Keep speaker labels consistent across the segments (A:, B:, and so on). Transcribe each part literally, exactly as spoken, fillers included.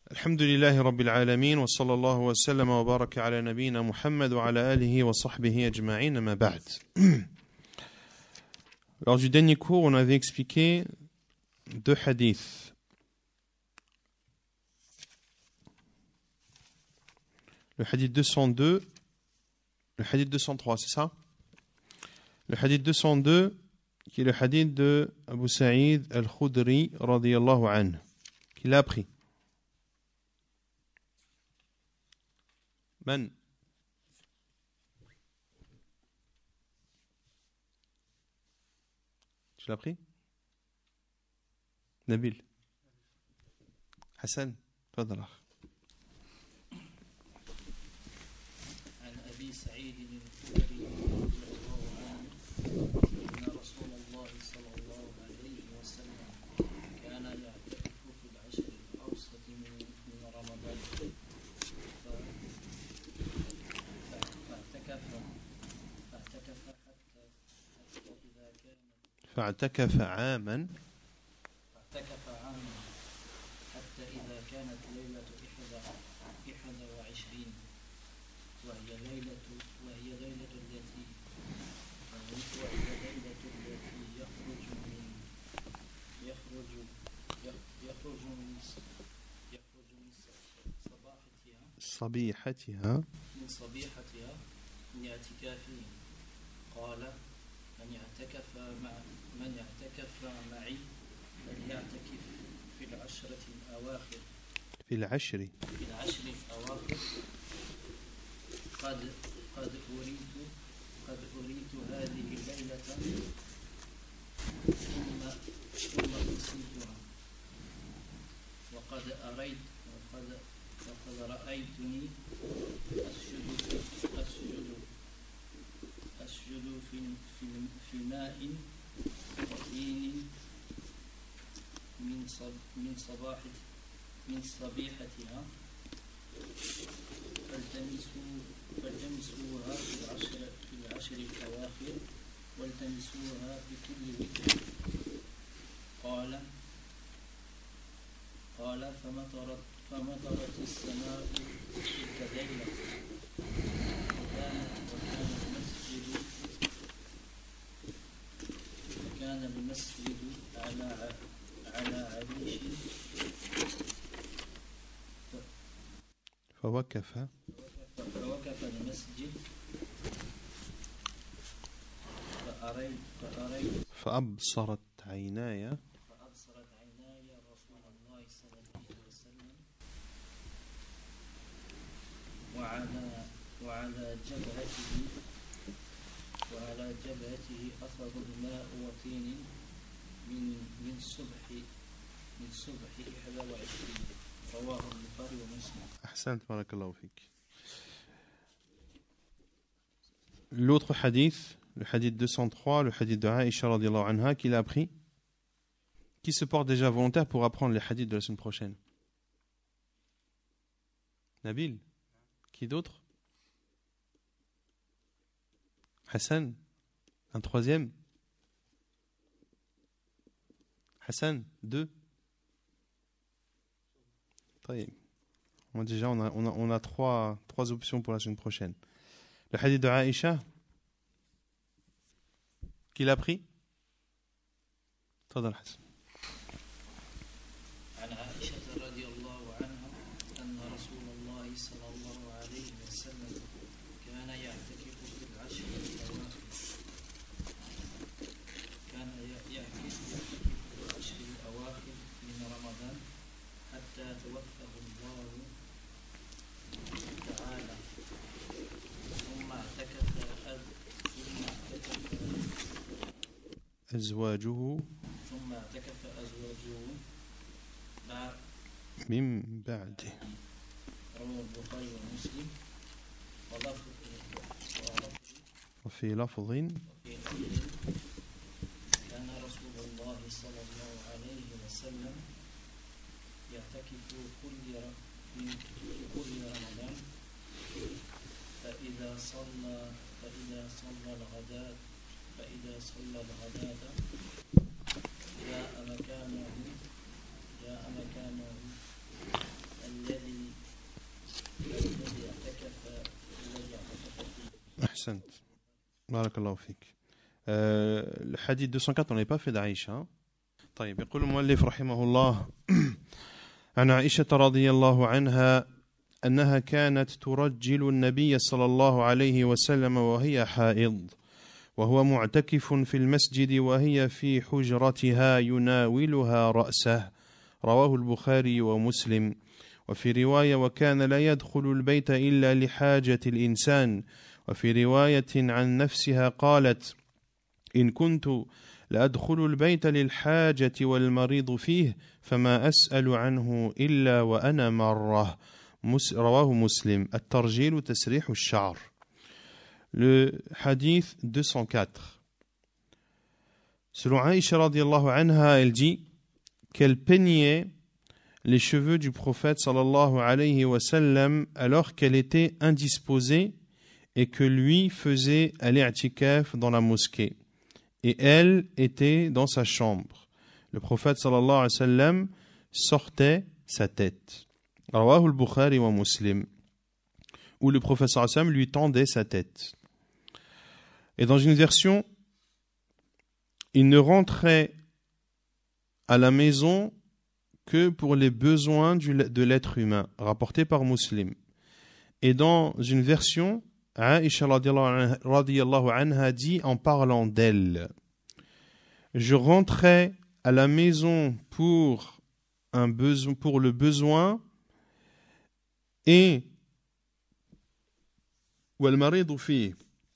A: الحمد لله رب العالمين وصلى الله وسلم وبارك على نبينا محمد وعلى آله وصحبه أجمعين ما بعد. Lors du dernier cours, on avait expliqué deux hadiths. Le hadith deux cent deux, le hadith deux cent trois, c'est ça? Le hadith deux cent deux, qui est le hadith de Abu Sa'id al-Khudri radiyallahu anhu, qui l'a appris. Man? Tu l'as pris? Nabil? Hassan? تفضل.
B: عن أبي سعيد الخدري رضي الله عنه أن رسول الله صلى الله عليه وسلم كان يعتكف في العشر الأوسط من رمضان فاعتكف فاعتكف حتى حتى إذا كان
A: فاعتكف عاما
B: فاعتكف عاما حتى إذا كانت ليلة إحدى إحدى وعشرين وهي ليلة وهي ليلة التي وهي ليلة التي يخرج من يخرج يخرج من يخرج من صباحتها
A: صبيحتها
B: من صبيحتها من اعتكافه. قال من يعتكف مع من يعتكف معي فليعتكف في العشرة الأواخر
A: في العشر
B: في العشر الأواخر قد قد أريد قد أريد هذه الليلة ثم ثم أنسيتها وقد أريت وقد وقد رأيتني أسجد أسجد أسجد في في في ماء وطين من صب من صباح من صبيحتها فالتمسوا فالتمسوها في العشر في العشر الأواخر والتمسوها بكل وتر. قال قال فمطرت فمطرت السماء تلك الليلة وكان وكان المسجد وكان المسجد على على عريش
A: فوقف
B: فوقف المسجد فأريت فأريت
A: فأبصرت عيناي
B: فأبصرت عيناي رسول الله صلى الله عليه وسلم وعلى وعلى جبهته وعلى جبهته أثر الماء وطين من من صبح من صبح إحدى وعشرين. رواه البخاري ومسلم.
A: أحسنت بارك الله فيك. L'autre hadith, le hadith deux cent trois, le hadith de Aïcha radiyallahu anha, qui l'a appris. Qui se porte déjà volontaire pour apprendre les hadiths de la semaine prochaine? Nabil? Qui d'autre? Hassan? Un troisième? Hassan? Deux? Moi déjà on a, on a, on a trois, trois options pour la semaine prochaine. Le hadith de Aïcha, qui l'a pris? تفضل حسن.
B: عن عائشة رضي الله عنها أن رسول الله صلى الله عليه وسلم كان يعتكف في العشر الأواخر كان يعتكف في العشر الأواخر من رمضان حتى توفاه الله تعالى ثم اعتكف ثم اعتكف
A: أزواجه
B: ثم اعتكف أزواجه
A: من بعده.
B: رواه البخاري ومسلم. ولفظ
A: وفي لفظ
B: كان رسول الله صلى الله عليه وسلم يعتكف كل في كل رمضان فإذا صلى فإذا صلى الغداء فإذا صلى الغداء جاء مكانه جاء مكانه
A: Ahsant. Barakallahu fik. Euh, le hadith deux cent quatre, on n'avait pas fait d'Aïcha. طيب يقول المؤلف رحمه الله عن عائشة رضي الله عنها أنها كانت ترجل النبي صلى الله عليه وسلم وهي حائض وهو معتكف في المسجد وهي في حجرتها يناولها رأسه رواه البخاري ومسلم وفي رواية وكان لا يدخل البيت إلا لحاجة الإنسان وفي رواية عن نفسها قالت إن كنت لأدخل البيت للحاجة والمريض فيه فما أسأل عنه إلا وأنا مرة رواه مسلم الترجيل تسريح الشعر. Le hadith deux cent quatre. Selon Aïcha radiallahu anha, elle dit qu'elle peignait les cheveux du prophète sallallahu alayhi wa sallam alors qu'elle était indisposée et que lui faisait al-i'tikaf dans la mosquée. Et elle était dans sa chambre. Le prophète sallallahu alayhi wa sallam sortait sa tête. Rawahu al-Bukhari wa Muslim. Où le prophète sallallahu alayhi wa sallam lui tendait sa tête. Et dans une version, il ne rentrait à la maison que pour les besoins du, de l'être humain, rapporté par Muslim. Et dans une version, Aïcha radiyallahu anha dit en parlant d'elle, je rentrais à la maison pour, un besoin, pour le besoin et wal-maridu fi.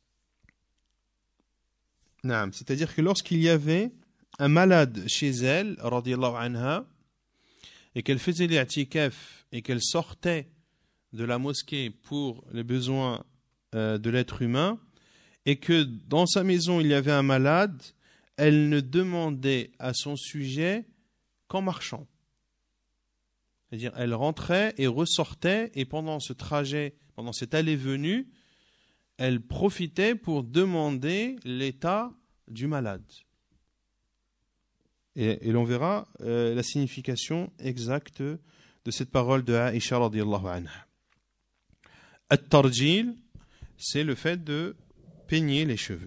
A: C'est-à-dire que lorsqu'il y avait un malade chez elle, radiyallahu anha, et qu'elle faisait l'i'tikaf et qu'elle sortait de la mosquée pour les besoins euh, de l'être humain, et que dans sa maison il y avait un malade, elle ne demandait à son sujet qu'en marchant. C'est-à-dire elle rentrait et ressortait, et pendant ce trajet, pendant cette allée-venue, elle profitait pour demander l'état du malade. Et, et l'on verra euh, la signification exacte de cette parole de Aïcha radiyallahu anha. At-tarjil, c'est le fait de peigner les cheveux.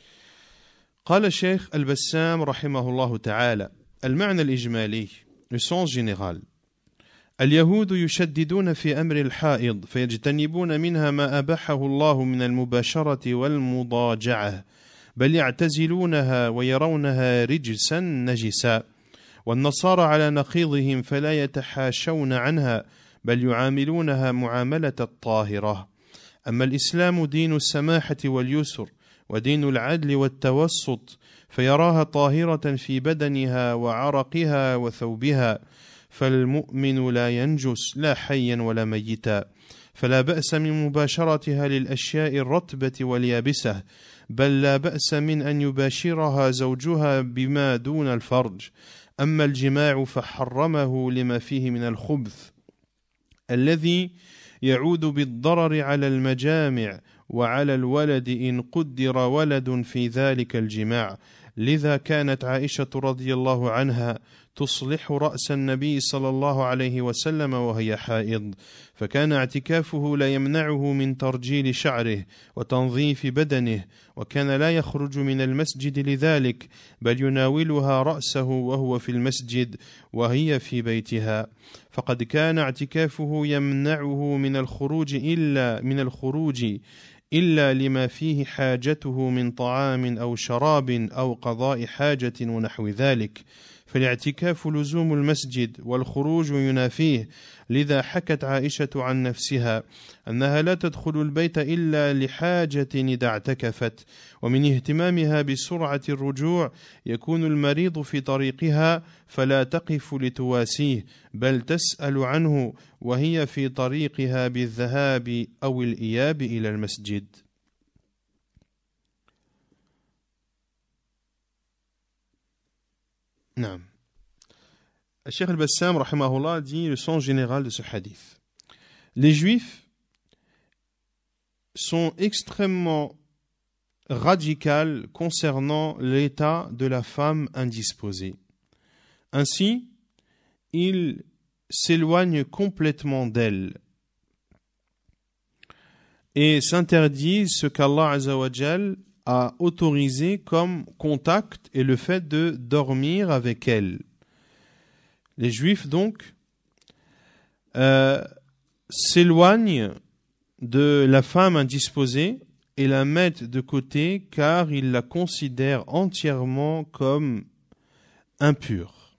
A: قال الشيخ البسام رحمه الله تعالى المعنى الإجمالي, le sens général. اليهود يشددون في أمر الحائض فيجتنبون منها ما أباحه الله من المباشرة والمضاجعة بل يعتزلونها ويرونها رجسا نجسا والنصارى على نقيضهم فلا يتحاشون عنها بل يعاملونها معاملة الطاهرة أما الإسلام دين السماحة واليسر ودين العدل والتوسط فيراها طاهرة في بدنها وعرقها وثوبها فالمؤمن لا ينجس لا حيا ولا ميتا فلا بأس من مباشرتها للأشياء الرطبة واليابسة بل لا بأس من أن يباشرها زوجها بما دون الفرج أما الجماع فحرمه لما فيه من الخبث الذي يعود بالضرر على المجامع وعلى الولد إن قدر ولد في ذلك الجماع لذا كانت عائشة رضي الله عنها تصلح رأس النبي صلى الله عليه وسلم وهي حائض فكان اعتكافه لا يمنعه من ترجيل شعره وتنظيف بدنه وكان لا يخرج من المسجد لذلك بل يناولها رأسه وهو في المسجد وهي في بيتها فقد كان اعتكافه يمنعه من الخروج إلا من الخروج إلا لما فيه حاجته من طعام أو شراب أو قضاء حاجة ونحو ذلك فالاعتكاف لزوم المسجد والخروج ينافيه لذا حكت عائشة عن نفسها أنها لا تدخل البيت إلا لحاجة إذا اعتكفت ومن اهتمامها بسرعة الرجوع يكون المريض في طريقها فلا تقف لتواسيه بل تسأل عنه وهي في طريقها بالذهاب أو الإياب إلى المسجد. نعم. Cheikh al-Bassam rahimahullah dit le sens général de ce hadith. Les juifs sont extrêmement radicaux concernant l'état de la femme indisposée. Ainsi, ils s'éloignent complètement d'elle. et s'interdisent ce qu'Allah Azza wa Jal a autorisé comme contact et le fait de dormir avec elles. Les Juifs donc euh, s'éloignent de la femme indisposée et la mettent de côté car ils la considèrent entièrement comme impure.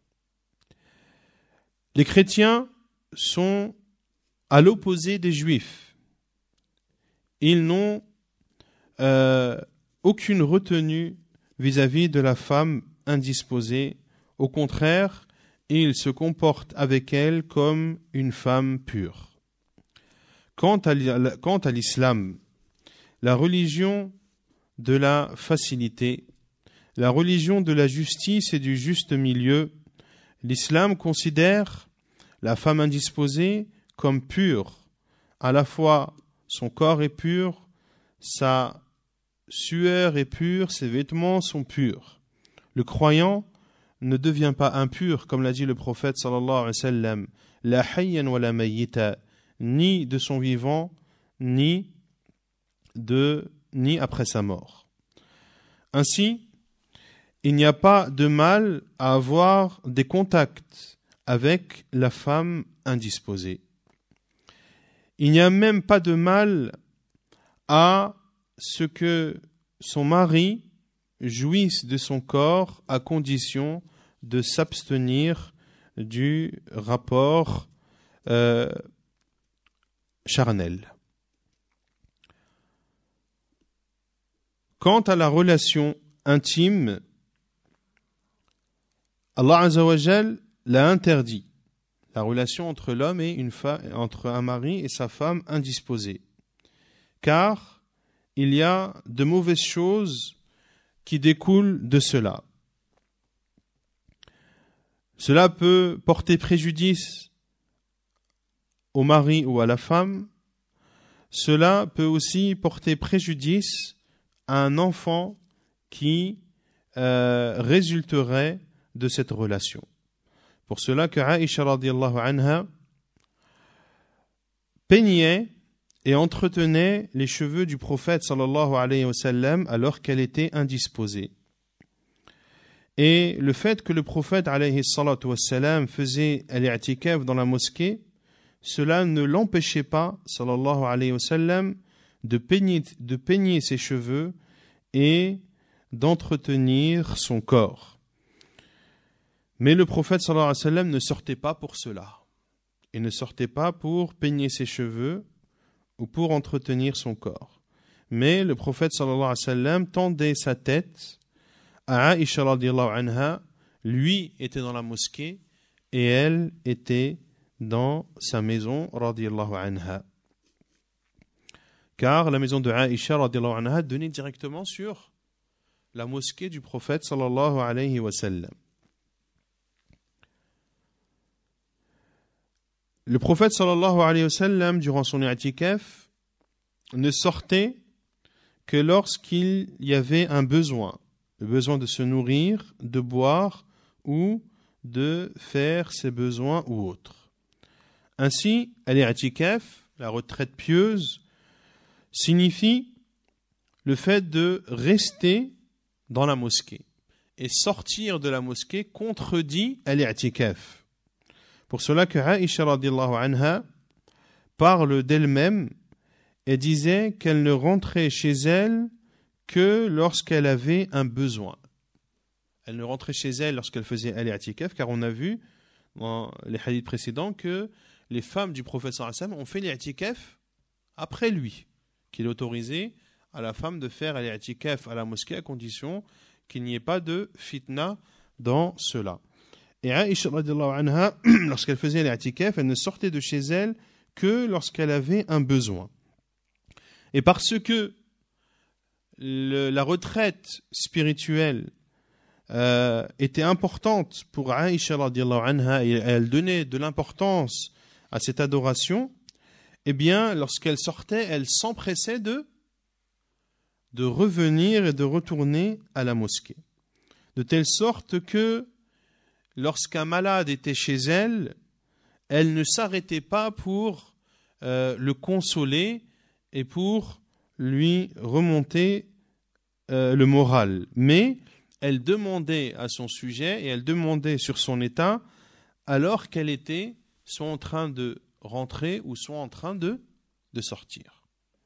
A: Les chrétiens sont à l'opposé des Juifs. Ils n'ont euh, aucune retenue vis-à-vis de la femme indisposée. Au contraire, ils se comportent avec elle comme une femme pure. Quant à, quant à l'islam, la religion de la facilité, la religion de la justice et du juste milieu, l'islam considère la femme indisposée comme pure. À la fois, son corps est pur, sa sueur est pure, ses vêtements sont purs. Le croyant ne devient pas impur, comme l'a dit le prophète sallallahu alayhi wa sallam, la hayyan wa la mayyita, ni de son vivant, ni de ni après sa mort. Ainsi, il n'y a pas de mal à avoir des contacts avec la femme indisposée. Il n'y a même pas de mal à ce que son mari jouisse de son corps à condition de s'abstenir du rapport euh, charnel. Quant à la relation intime, Allah Azza wa Jal l'a interdit. La relation entre l'homme et une femme, entre un mari et sa femme indisposée. Car il y a de mauvaises choses qui découlent de cela. Cela peut porter préjudice au mari ou à la femme. Cela peut aussi porter préjudice à un enfant qui euh, résulterait de cette relation. Pour cela que Aïcha radiyallahu anha peignait et entretenait les cheveux du prophète sallallahu alayhi wa sallam alors qu'elle était indisposée. Et le fait que le prophète alayhi salatu wa sallam faisait al-i'tikaf dans la mosquée, cela ne l'empêchait pas sallallahu alayhi wa sallam de peigner, de peigner ses cheveux et d'entretenir son corps. Mais le prophète sallallahu alayhi wa sallam ne sortait pas pour cela. Il ne sortait pas pour peigner ses cheveux ou pour entretenir son corps. Mais le prophète sallallahu alayhi wa sallam tendait sa tête à Aïcha radiyallahu anha. Lui était dans la mosquée et elle était dans sa maison radiyallahu anha. Car la maison de Aïcha radiyallahu anha donnait directement sur la mosquée du prophète sallallahu alayhi wa sallam. Le prophète sallallahu alayhi wa sallam, durant son i'tikaf, ne sortait que lorsqu'il y avait un besoin, le besoin de se nourrir, de boire ou de faire ses besoins ou autres. Ainsi, l'i'tikaf, la retraite pieuse, signifie le fait de rester dans la mosquée. Et sortir de la mosquée contredit l'i'tikaf. Pour cela que Aïcha radiyallahu anha parle d'elle-même et disait qu'elle ne rentrait chez elle que lorsqu'elle avait un besoin. Elle ne rentrait chez elle lorsqu'elle faisait al-i'tikaf, car on a vu dans les hadiths précédents que les femmes du prophète sallallahu alayhi wa sallam ont fait l'i'tikaf après lui, qu'il autorisait à la femme de faire al-i'tikaf à la mosquée à condition qu'il n'y ait pas de fitna dans cela. Et Aïcha radiyallahu anha, lorsqu'elle faisait l'i'tikaf, elle ne sortait de chez elle que lorsqu'elle avait un besoin. Et parce que le, la retraite spirituelle euh, était importante pour Aïcha radiyallahu anha et elle donnait de l'importance à cette adoration, eh bien, lorsqu'elle sortait, elle s'empressait de, de revenir et de retourner à la mosquée. De telle sorte que lorsqu'un malade était chez elle, elle ne s'arrêtait pas pour euh, le consoler et pour lui remonter euh, le moral. Mais elle demandait à son sujet et elle demandait sur son état alors qu'elle était soit en train de rentrer ou soit en train de, de sortir.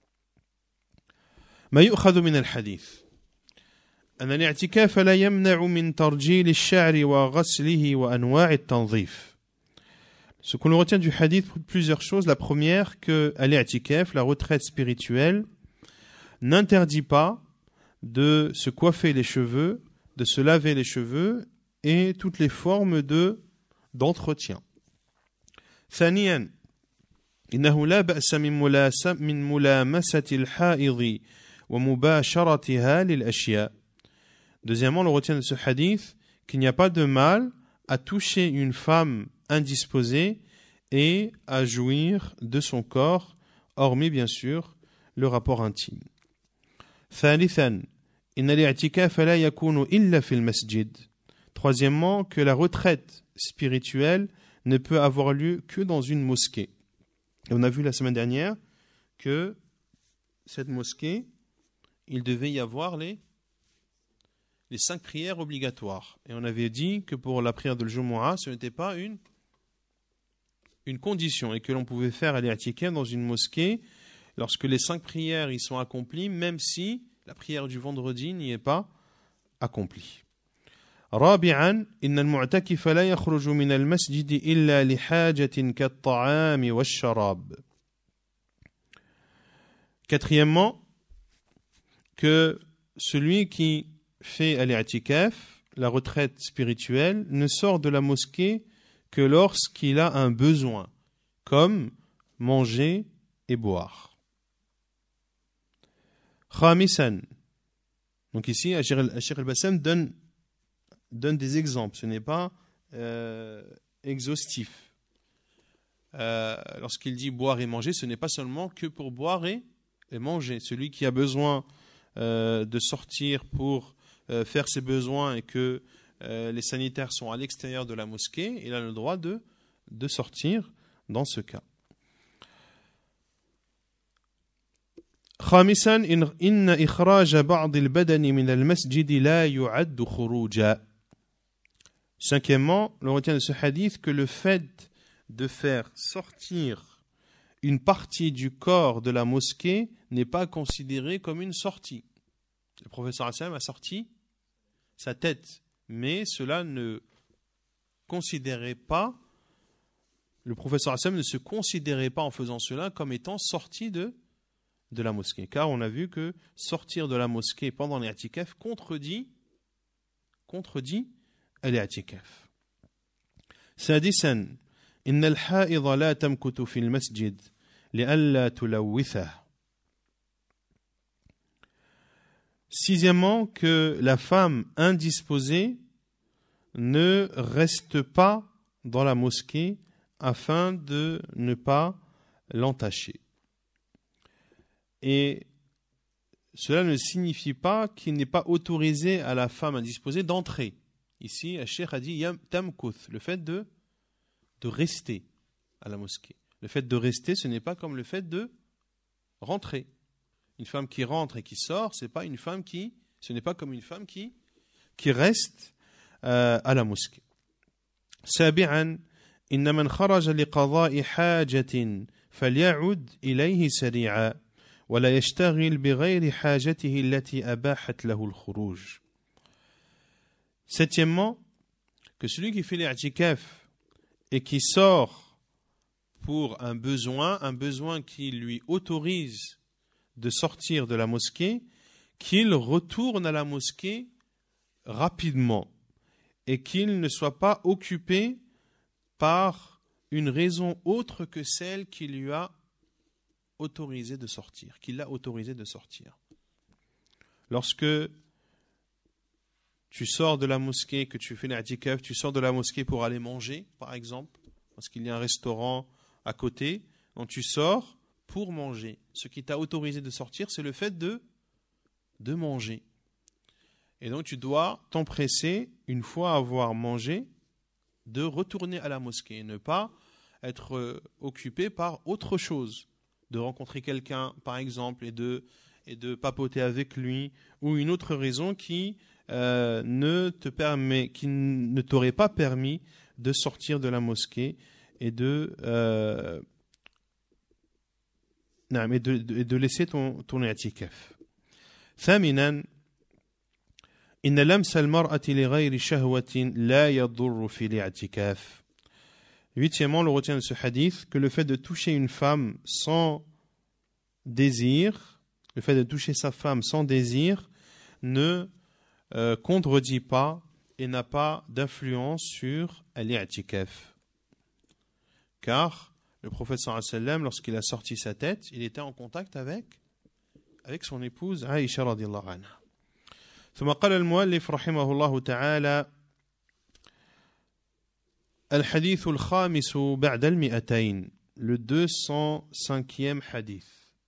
A: ما يؤخذ من الحديث أن الاعتكاف لا يمنع من ترجيل الشعر وغسله وأنواع التنظيف. Ce qu'on retient du hadith, plusieurs choses. La première, que al-i'tikaf, la retraite spirituelle, n'interdit pas de se coiffer les cheveux, de se laver les cheveux et toutes les formes de, d'entretien. ثانيا إنه لا بأس من من ملامسة الحائض ومباشرتها للأشياء. Deuxièmement, on retient de ce hadith qu'il n'y a pas de mal à toucher une femme indisposée et à jouir de son corps, hormis bien sûr le rapport intime. ثالثا إن الاعتكاف لا يكون إلا في المسجد. Troisièmement, que la retraite spirituelle ne peut avoir lieu que dans une mosquée. Et on a vu la semaine dernière que cette mosquée, il devait y avoir les, les cinq prières obligatoires. Et on avait dit que pour la prière de l'Jumu'ah, ce n'était pas une, une condition et que l'on pouvait faire aller i'tikaf dans une mosquée lorsque les cinq prières y sont accomplies, même si la prière du vendredi n'y est pas accomplie. رابعا إن المعتكف لا يخرج من المسجد إلا لحاجة كالطعام والشراب. Quatrièmement, que celui qui fait al-i'tikaf, la retraite spirituelle, ne sort de la mosquée que lorsqu'il a un besoin, comme manger et boire. خامسا, donc ici, Cheikh al-Bassam donne donne des exemples, ce n'est pas euh, exhaustif. Euh, lorsqu'il dit boire et manger, ce n'est pas seulement que pour boire et, et manger. Celui qui a besoin euh, de sortir pour euh, faire ses besoins et que euh, les sanitaires sont à l'extérieur de la mosquée, il a le droit de, de sortir dans ce cas. خامسا إن إخراج بعض البدن من المسجد لا يعد خروجا. Cinquièmement, l'on retient de ce hadith que le fait de faire sortir une partie du corps de la mosquée n'est pas considéré comme une sortie. Le professeur Hassan a sorti sa tête, mais cela ne considérait pas, le professeur Hassan ne se considérait pas en faisant cela comme étant sorti de, de la mosquée. Car on a vu que sortir de la mosquée pendant l'i'tikaf contredit, contredit الاعتكاف. سادسا إن الحائض لا تمكث في المسجد لئلا تلوثه. Sixièmement, que la femme indisposée ne reste pas dans la mosquée afin de ne pas l'entacher. Et cela ne signifie pas qu'il n'est pas autorisé à la femme indisposée d'entrer. Ici, le cheikh a dit tamkuth, le fait de, de rester à la mosquée. Le fait de rester, ce n'est pas comme le fait de rentrer. Une femme qui rentre et qui sort, c'est pas une femme qui, ce n'est pas comme une femme qui, qui reste euh, à la mosquée. سابعا إن من خرج لقضاء حاجة فليعد إليه سريعا ولا يشتغل بغير حاجته التي أباحت له الخروج. Septièmement, que celui qui fait l'i'tikaf et qui sort pour un besoin, un besoin qui lui autorise de sortir de la mosquée, qu'il retourne à la mosquée rapidement et qu'il ne soit pas occupé par une raison autre que celle qui lui a autorisé de sortir, qui l'a autorisé de sortir. Lorsque tu sors de la mosquée, que tu fais l'i'tikaf, tu sors de la mosquée pour aller manger, par exemple, parce qu'il y a un restaurant à côté, donc tu sors pour manger. Ce qui t'a autorisé de sortir, c'est le fait de, de manger. Et donc tu dois t'empresser, une fois avoir mangé, de retourner à la mosquée, et ne pas être occupé par autre chose. de rencontrer quelqu'un, par exemple, et de, et de papoter avec lui, ou une autre raison qui euh, ne te permet, qui ne t'aurait pas permis de sortir de la mosquée et de, euh, non, et de, de, de laisser ton, ton i'tikaf. ثامنا إن لمس المرأة لغير شهوة لا يضر في الاعتكاف. Huitièmement, on retient de ce hadith que le fait de toucher une femme sans désir, le fait de toucher sa femme sans désir, ne euh, contredit pas et n'a pas d'influence sur l'i'tikaf. Car le prophète sallallahu alayhi wa sallam, lorsqu'il a sorti sa tête, il était en contact avec, avec son épouse Aïcha radiyallahu anha. ثم قال المؤلف رحمه الله تعالى الحديث الخامس بعد المئتين le deux cent cinquième حديث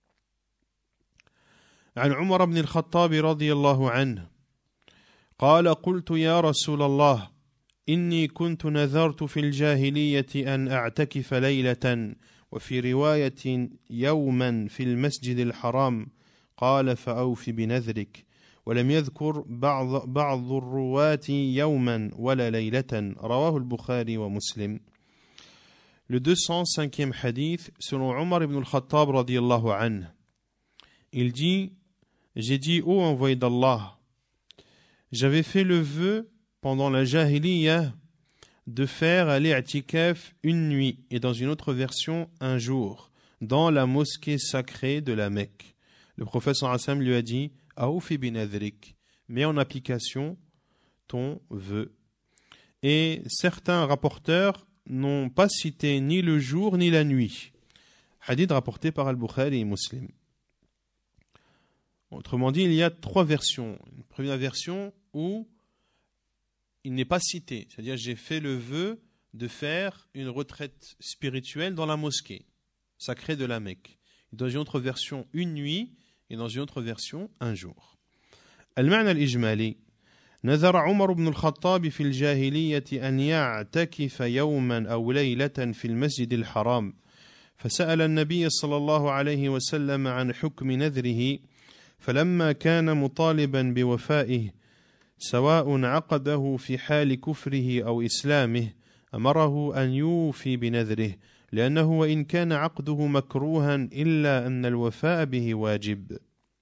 A: عن عمر بن الخطاب رضي الله عنه قال قلت يا رسول الله إني كنت نذرت في الجاهلية أن أعتكف ليلة وفي رواية يوما في المسجد الحرام قال فأوف بنذرك ولم يذكر بعض بعض الرواة يوما ولا ليلة رواه البخاري ومسلم. Le deux cent cinquième hadith selon Omar ibn al-Khattab radiyallahu anhu. Il dit, j'ai dit ô envoyé d'Allah, j'avais fait le vœu pendant la jahiliya de faire l'i'tikaf une nuit et dans une autre version un jour dans la mosquée sacrée de la Mecque. Le prophète sallallahu alayhi wa sallam lui a dit Aoufi binadrik, mets en application ton vœu. Et certains rapporteurs n'ont pas cité ni le jour ni la nuit. Hadith rapporté par Al-Bukhari et Muslim. Autrement dit, il y a trois versions. Une première version où il n'est pas cité, c'est-à-dire j'ai fait le vœu de faire une retraite spirituelle dans la mosquée sacrée de la Mecque. Dans une autre version, une nuit, et dans une autre version, un jour. المعنى الإجمالي نذر عمر بن الخطاب في الجاهلية أن يعتكف يوما أو ليلة في المسجد الحرام فسأل النبي صلى الله عليه وسلم عن حكم نذره فلما كان مطالبا بوفائه سواء عقده في حال كفره أو إسلامه أمره أن يوفي بنذره لأنه وإن كان عقده مكروها إلا أن الوفاء به واجب.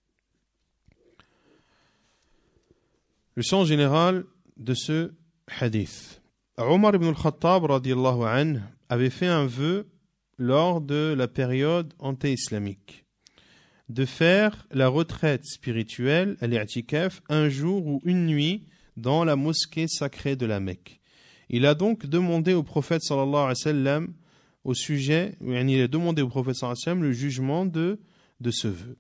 A: Le sens général de ce hadith. Omar ibn al-Khattab radiyallahu anhu avait fait un vœu lors de la période anté-islamique de faire la retraite spirituelle, l'i'tikaf, un jour ou une nuit dans la mosquée sacrée de la Mecque. Il a donc demandé au prophète sallallahu alayhi wa sallam au sujet, il a demandé au prophète sallallahu alayhi wa sallam le jugement de, de ce vœu.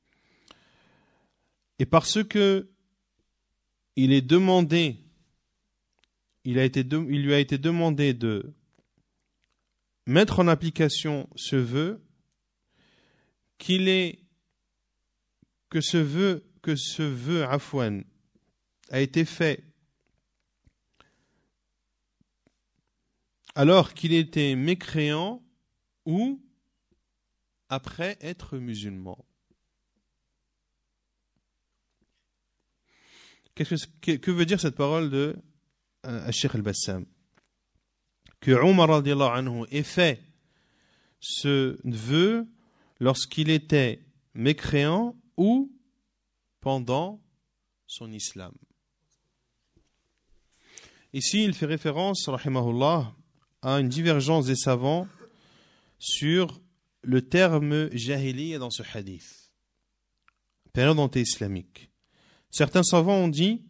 A: Et parce que il est demandé, il, a été de, il lui a été demandé de mettre en application ce vœu, qu'il est que ce vœu, que ce vœu afwan a été fait alors qu'il était mécréant ou après être musulman. Qu'est-ce que, que veut dire cette parole de euh, Cheikh al-Bassam? Que Omar radiyallahu anhu ait fait ce vœu lorsqu'il était mécréant ou pendant son islam. Ici, il fait référence, rahimahullah, à une divergence des savants sur le terme jahiliya dans ce hadith, période anté-islamique. Certains savants ont dit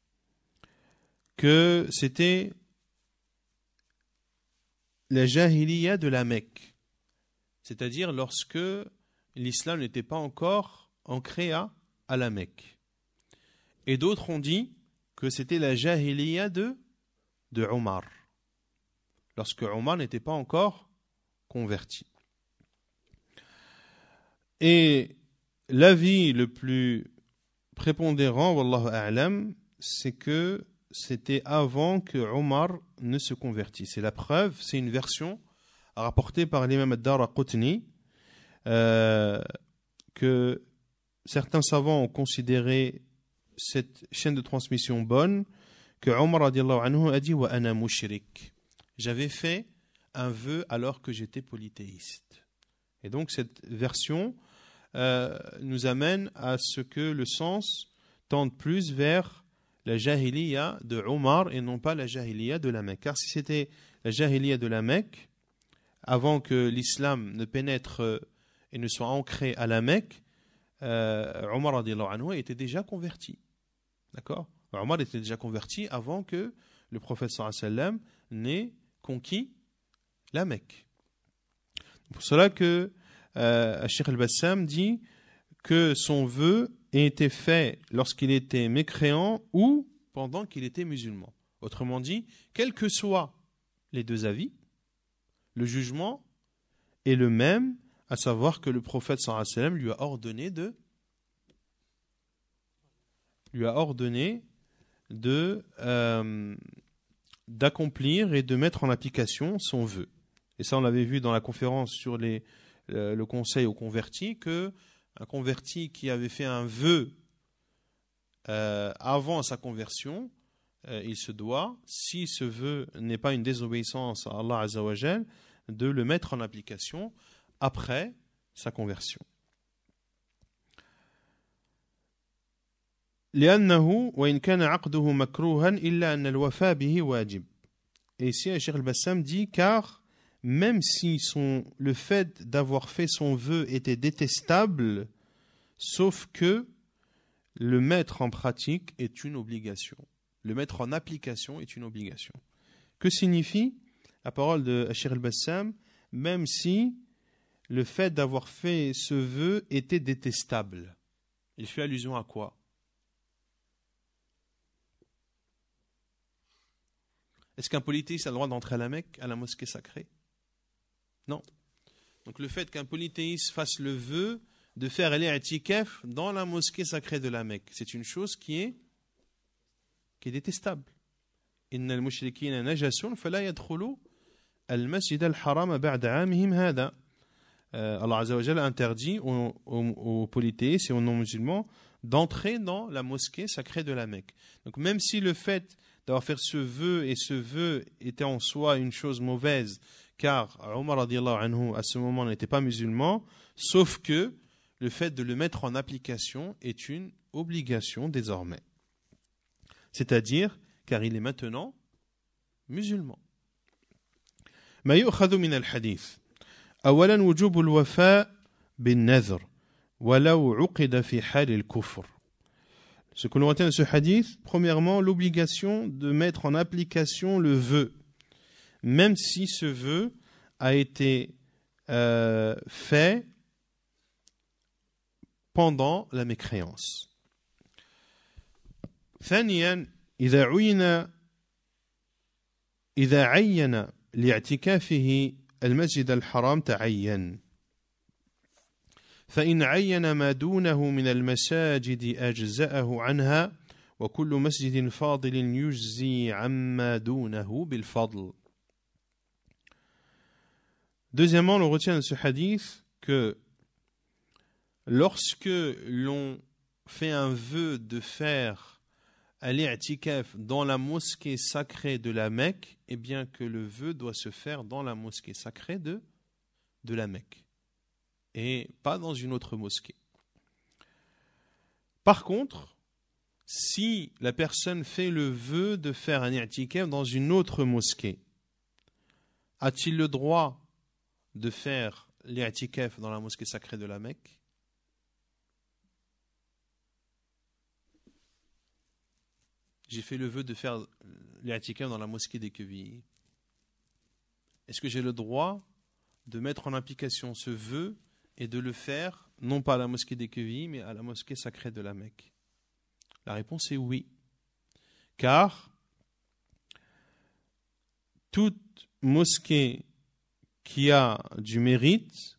A: que c'était la jahiliya de la Mecque, c'est-à-dire lorsque l'islam n'était pas encore ancré à, à la Mecque. Et d'autres ont dit que c'était la jahiliya de, de Omar, lorsque Omar n'était pas encore converti. Et l'avis le plus prépondérant, wallahu a'lam, c'est que c'était avant que Omar ne se convertisse. Et la preuve, c'est une version rapportée par l'imam ad-Daraqutni euh, que certains savants ont considéré cette chaîne de transmission bonne, que Omar radiallahu anhu a dit wa ana mushrik. J'avais fait un vœu alors que j'étais polythéiste. Et donc cette version euh, nous amène à ce que le sens tende plus vers la jahiliya de Omar et non pas la jahiliya de la Mecque. Car si c'était la jahiliya de la Mecque, avant que l'islam ne pénètre et ne soit ancré à la Mecque, euh, Omar radiallahu anhu était déjà converti. D'accord ? Omar était déjà converti avant que le prophète sallallahu alayhi wa sallam n'ait conquis la Mecque. C'est pour cela que euh, Cheikh al-Bassam dit que son vœu a été fait lorsqu'il était mécréant ou pendant qu'il était musulman. Autrement dit, quels que soient les deux avis, le jugement est le même, à savoir que le prophète sallallahu alayhi wa sallam lui a ordonné de lui a ordonné de euh, d'accomplir et de mettre en application son vœu. Et ça, on l'avait vu dans la conférence sur les, euh, le conseil aux convertis, que un converti qui avait fait un vœu euh, avant sa conversion, euh, il se doit, si ce vœu n'est pas une désobéissance à Allah Azza wa Jal, de le mettre en application après sa conversion. لأنه وإن كان عقده مكروها إلا أن الوفاء به واجب. Et ici, Cheikh al-Bassam dit car même si son, le fait d'avoir fait son vœu était détestable, sauf que le mettre en pratique est une obligation. Le mettre en application est une obligation. Que signifie la parole de Cheikh al-Bassam? Même si le fait d'avoir fait ce vœu était détestable. Il fait allusion à quoi? Est-ce qu'un polythéiste a le droit d'entrer à la Mecque, à la mosquée sacrée? Non. Donc le fait qu'un polythéiste fasse le vœu de faire l'i'tikaf dans la mosquée sacrée de la Mecque, c'est une chose qui est, qui est détestable. Inna al-mushrikina najasun fala yadkhulu al-masjid al-haram ba'da 'amihim hada. Allah Azza wa Jalla interdit aux, aux, aux polythéistes et aux non-musulmans d'entrer dans la mosquée sacrée de la Mecque. Donc même si le fait d'avoir fait ce vœu, et ce vœu était en soi une chose mauvaise, car Omar radiallahu anhu à ce moment n'était pas musulman, sauf que le fait de le mettre en application est une obligation désormais. C'est-à-dire, car il est maintenant musulman. ما يؤخذ من الحديث أولا وجوب الوفاء بالنذر ولو عقد في حال الكفر. Ce que l'on retient de ce hadith, premièrement, l'obligation de mettre en application le vœu, même si ce vœu a été euh, fait pendant la mécréance. ثانيا إذا عين إذا عين لاعتكافه المسجد الحرام تعين. فإن عين ما دونه من المساجد أجزأه عنها وكل مسجد فاضل يجزي عما دونه بالفضل. Deuxièmement, on retient de ce hadith que lorsque l'on fait un vœu de faire al-i'tikaf dans la mosquée sacrée de la Mecque, eh bien que le vœu doit se faire dans la mosquée sacrée de, de la Mecque et pas dans une autre mosquée. Par contre, si la personne fait le vœu de faire un i'tikaf dans une autre mosquée, a-t-il le droit de faire l'i'tikaf dans la mosquée sacrée de la Mecque? J'ai fait le vœu de faire l'i'tikaf dans la mosquée des Quevilles. Est-ce que j'ai le droit de mettre en application ce vœu et de le faire, non pas à la mosquée des Quevilles, mais à la mosquée sacrée de la Mecque? La réponse est oui. Car toute mosquée qui a du mérite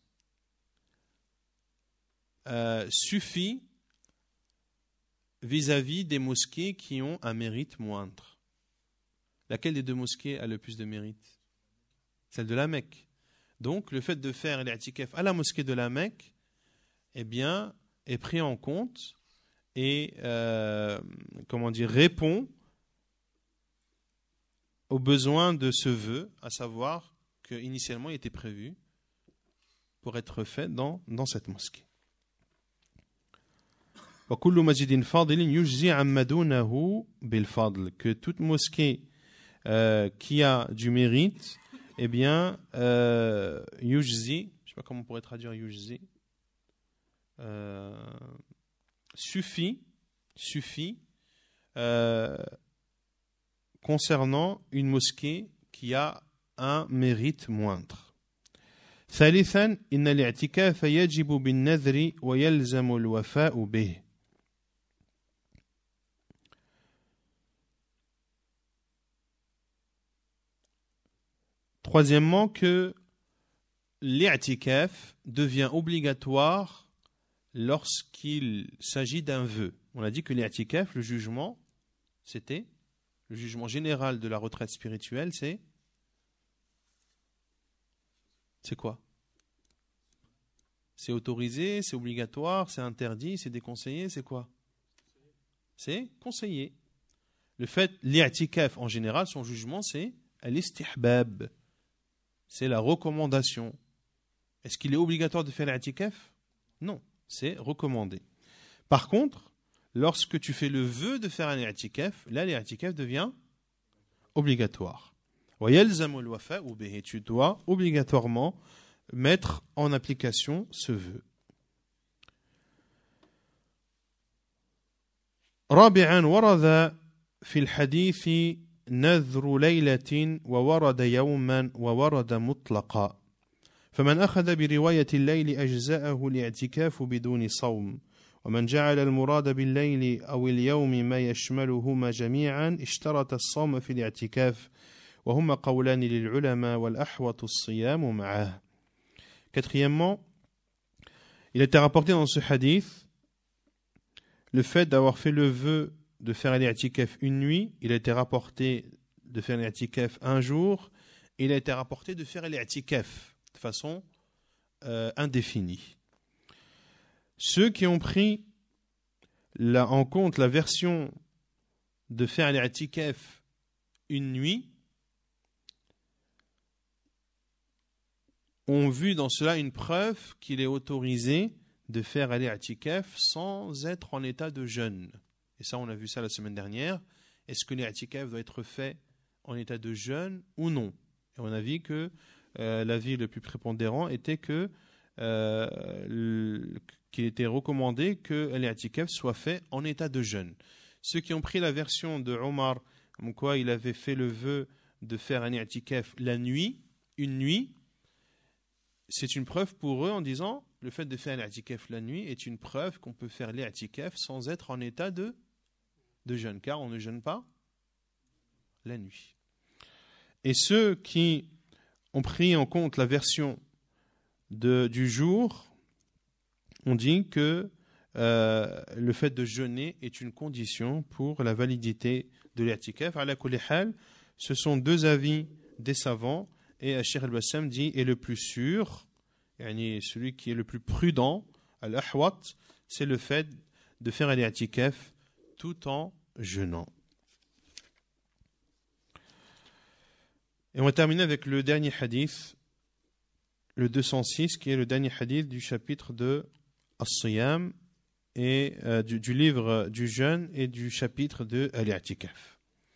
A: euh, suffit vis-à-vis des mosquées qui ont un mérite moindre. Laquelle des deux mosquées a le plus de mérite? Celle de la Mecque. Donc, le fait de faire l'i'tikaf à la mosquée de la Mecque, eh bien, est pris en compte et, euh, comment dire, répond aux besoins de ce vœu, à savoir qu'initialement, il était prévu pour être fait dans, dans cette mosquée. Que toute mosquée euh, qui a du mérite, eh bien, euh, yujzi, je ne sais pas comment on pourrait traduire yujzi, euh, suffit, suffit euh, concernant une mosquée qui a un mérite moindre. ثالثا إن الاعتكاف يجب بالنذر ويلزم الوفاء به. Troisièmement, que l'i'tikaf devient obligatoire lorsqu'il s'agit d'un vœu. On a dit que l'i'tikaf, le jugement, c'était le jugement général de la retraite spirituelle, c'est c'est quoi? C'est autorisé, c'est obligatoire, c'est interdit, c'est déconseillé, c'est quoi? C'est conseillé. Le fait, l'i'tikaf en général, son jugement, c'est al-istihbab. C'est la recommandation. Est-ce qu'il est obligatoire de faire l'i'tikaf? Non, c'est recommandé. Par contre, lorsque tu fais le vœu de faire un i'tikaf, là l'i'tikaf devient obligatoire. Et tu dois obligatoirement mettre en application ce vœu. رابعا ورد في الحديث نذر ليلة وورد يوما وورد مطلقا فمن أخذ برواية الليل أجزأه الاعتكاف بدون صوم ومن جعل المراد بالليل أو اليوم ما يشملهما جميعا اشترط الصوم في الاعتكاف وهما قولان للعلماء والأحوط الصيام معه. Quatrièmement, il a été rapporté dans ce hadith le fait d'avoir fait le vœu de faire l'i'tikaf une nuit, il a été rapporté de faire l'i'tikaf un jour, et il a été rapporté de faire l'i'tikaf de façon euh, indéfinie. Ceux qui ont pris la, en compte la version de faire l'i'tikaf une nuit ont vu dans cela une preuve qu'il est autorisé de faire l'i'tikaf sans être en état de jeûne. Et ça, on a vu ça la semaine dernière. Est-ce que l'i'tikaf doit être fait en état de jeûne ou non? Et on a vu que euh, l'avis le plus prépondérant était que euh, le, qu'il était recommandé que l'i'tikaf soit fait en état de jeûne. Ceux qui ont pris la version de Omar, comme quoi il avait fait le vœu de faire un i'tikaf la nuit, une nuit, c'est une preuve pour eux en disant le fait de faire l'i'tikaf la nuit est une preuve qu'on peut faire l'i'tikaf sans être en état de, de jeûne, car on ne jeûne pas la nuit. Et ceux qui ont pris en compte la version de, du jour ont dit que euh, le fait de jeûner est une condition pour la validité de l'i'tikaf. Ala kulli hal, ce sont deux avis des savants. Et Cheikh Al-Bassam dit, et le plus sûr, celui qui est le plus prudent, al-ahwat, c'est le fait de faire un i'tikaf tout en jeûnant. Et on va terminer avec le dernier hadith, le deux cent six, qui est le dernier hadith du chapitre de As-Siyam, et euh, du, du livre du jeûne et du chapitre de al-i'tikaf.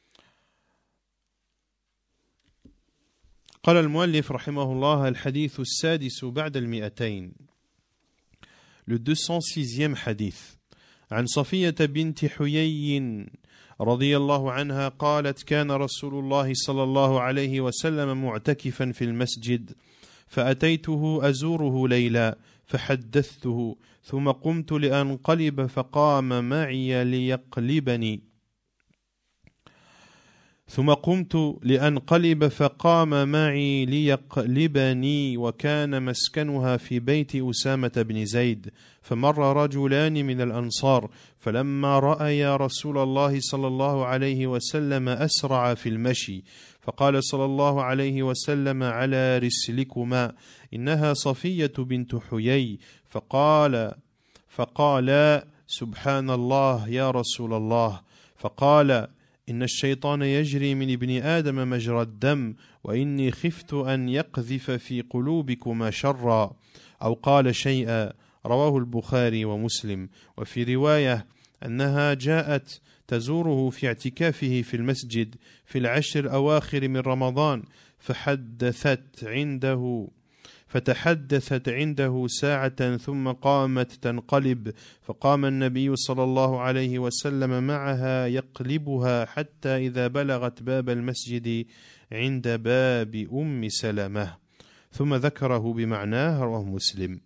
A: قال المؤلف رحمه الله الحديث السادس بعد المئتين le deux cent sixième حديث عن صفية بنت حيي رضي الله عنها قالت كان رسول الله صلى الله عليه وسلم معتكفا في المسجد فأتيته أزوره ليلا فحدثته ثم قمت لأنقلب فقام معي ليقلبني ثم قمت لأنقلب فقام معي ليقلبني وكان مسكنها في بيت أسامة بن زيد فمر رجلان من الأنصار فلما رأيا رسول الله صلى الله عليه وسلم أسرع في المشي فقال صلى الله عليه وسلم على رسلكما إنها صفية بنت حيي فقال فقال سبحان الله يا رسول الله فقال إن الشيطان يجري من ابن آدم مجرى الدم وإني خفت أن يقذف في قلوبكما شرا أو قال شيئا رواه البخاري ومسلم وفي رواية أنها جاءت تزوره في اعتكافه في المسجد في العشر الأواخر من رمضان فحدثت عنده فتحدثت عنده ساعة ثم قامت تنقلب فقام النبي صلى الله عليه وسلم معها يقلبها حتى إذا بلغت باب المسجد عند باب أم سلمة ثم ذكره بمعناه رواه مسلم.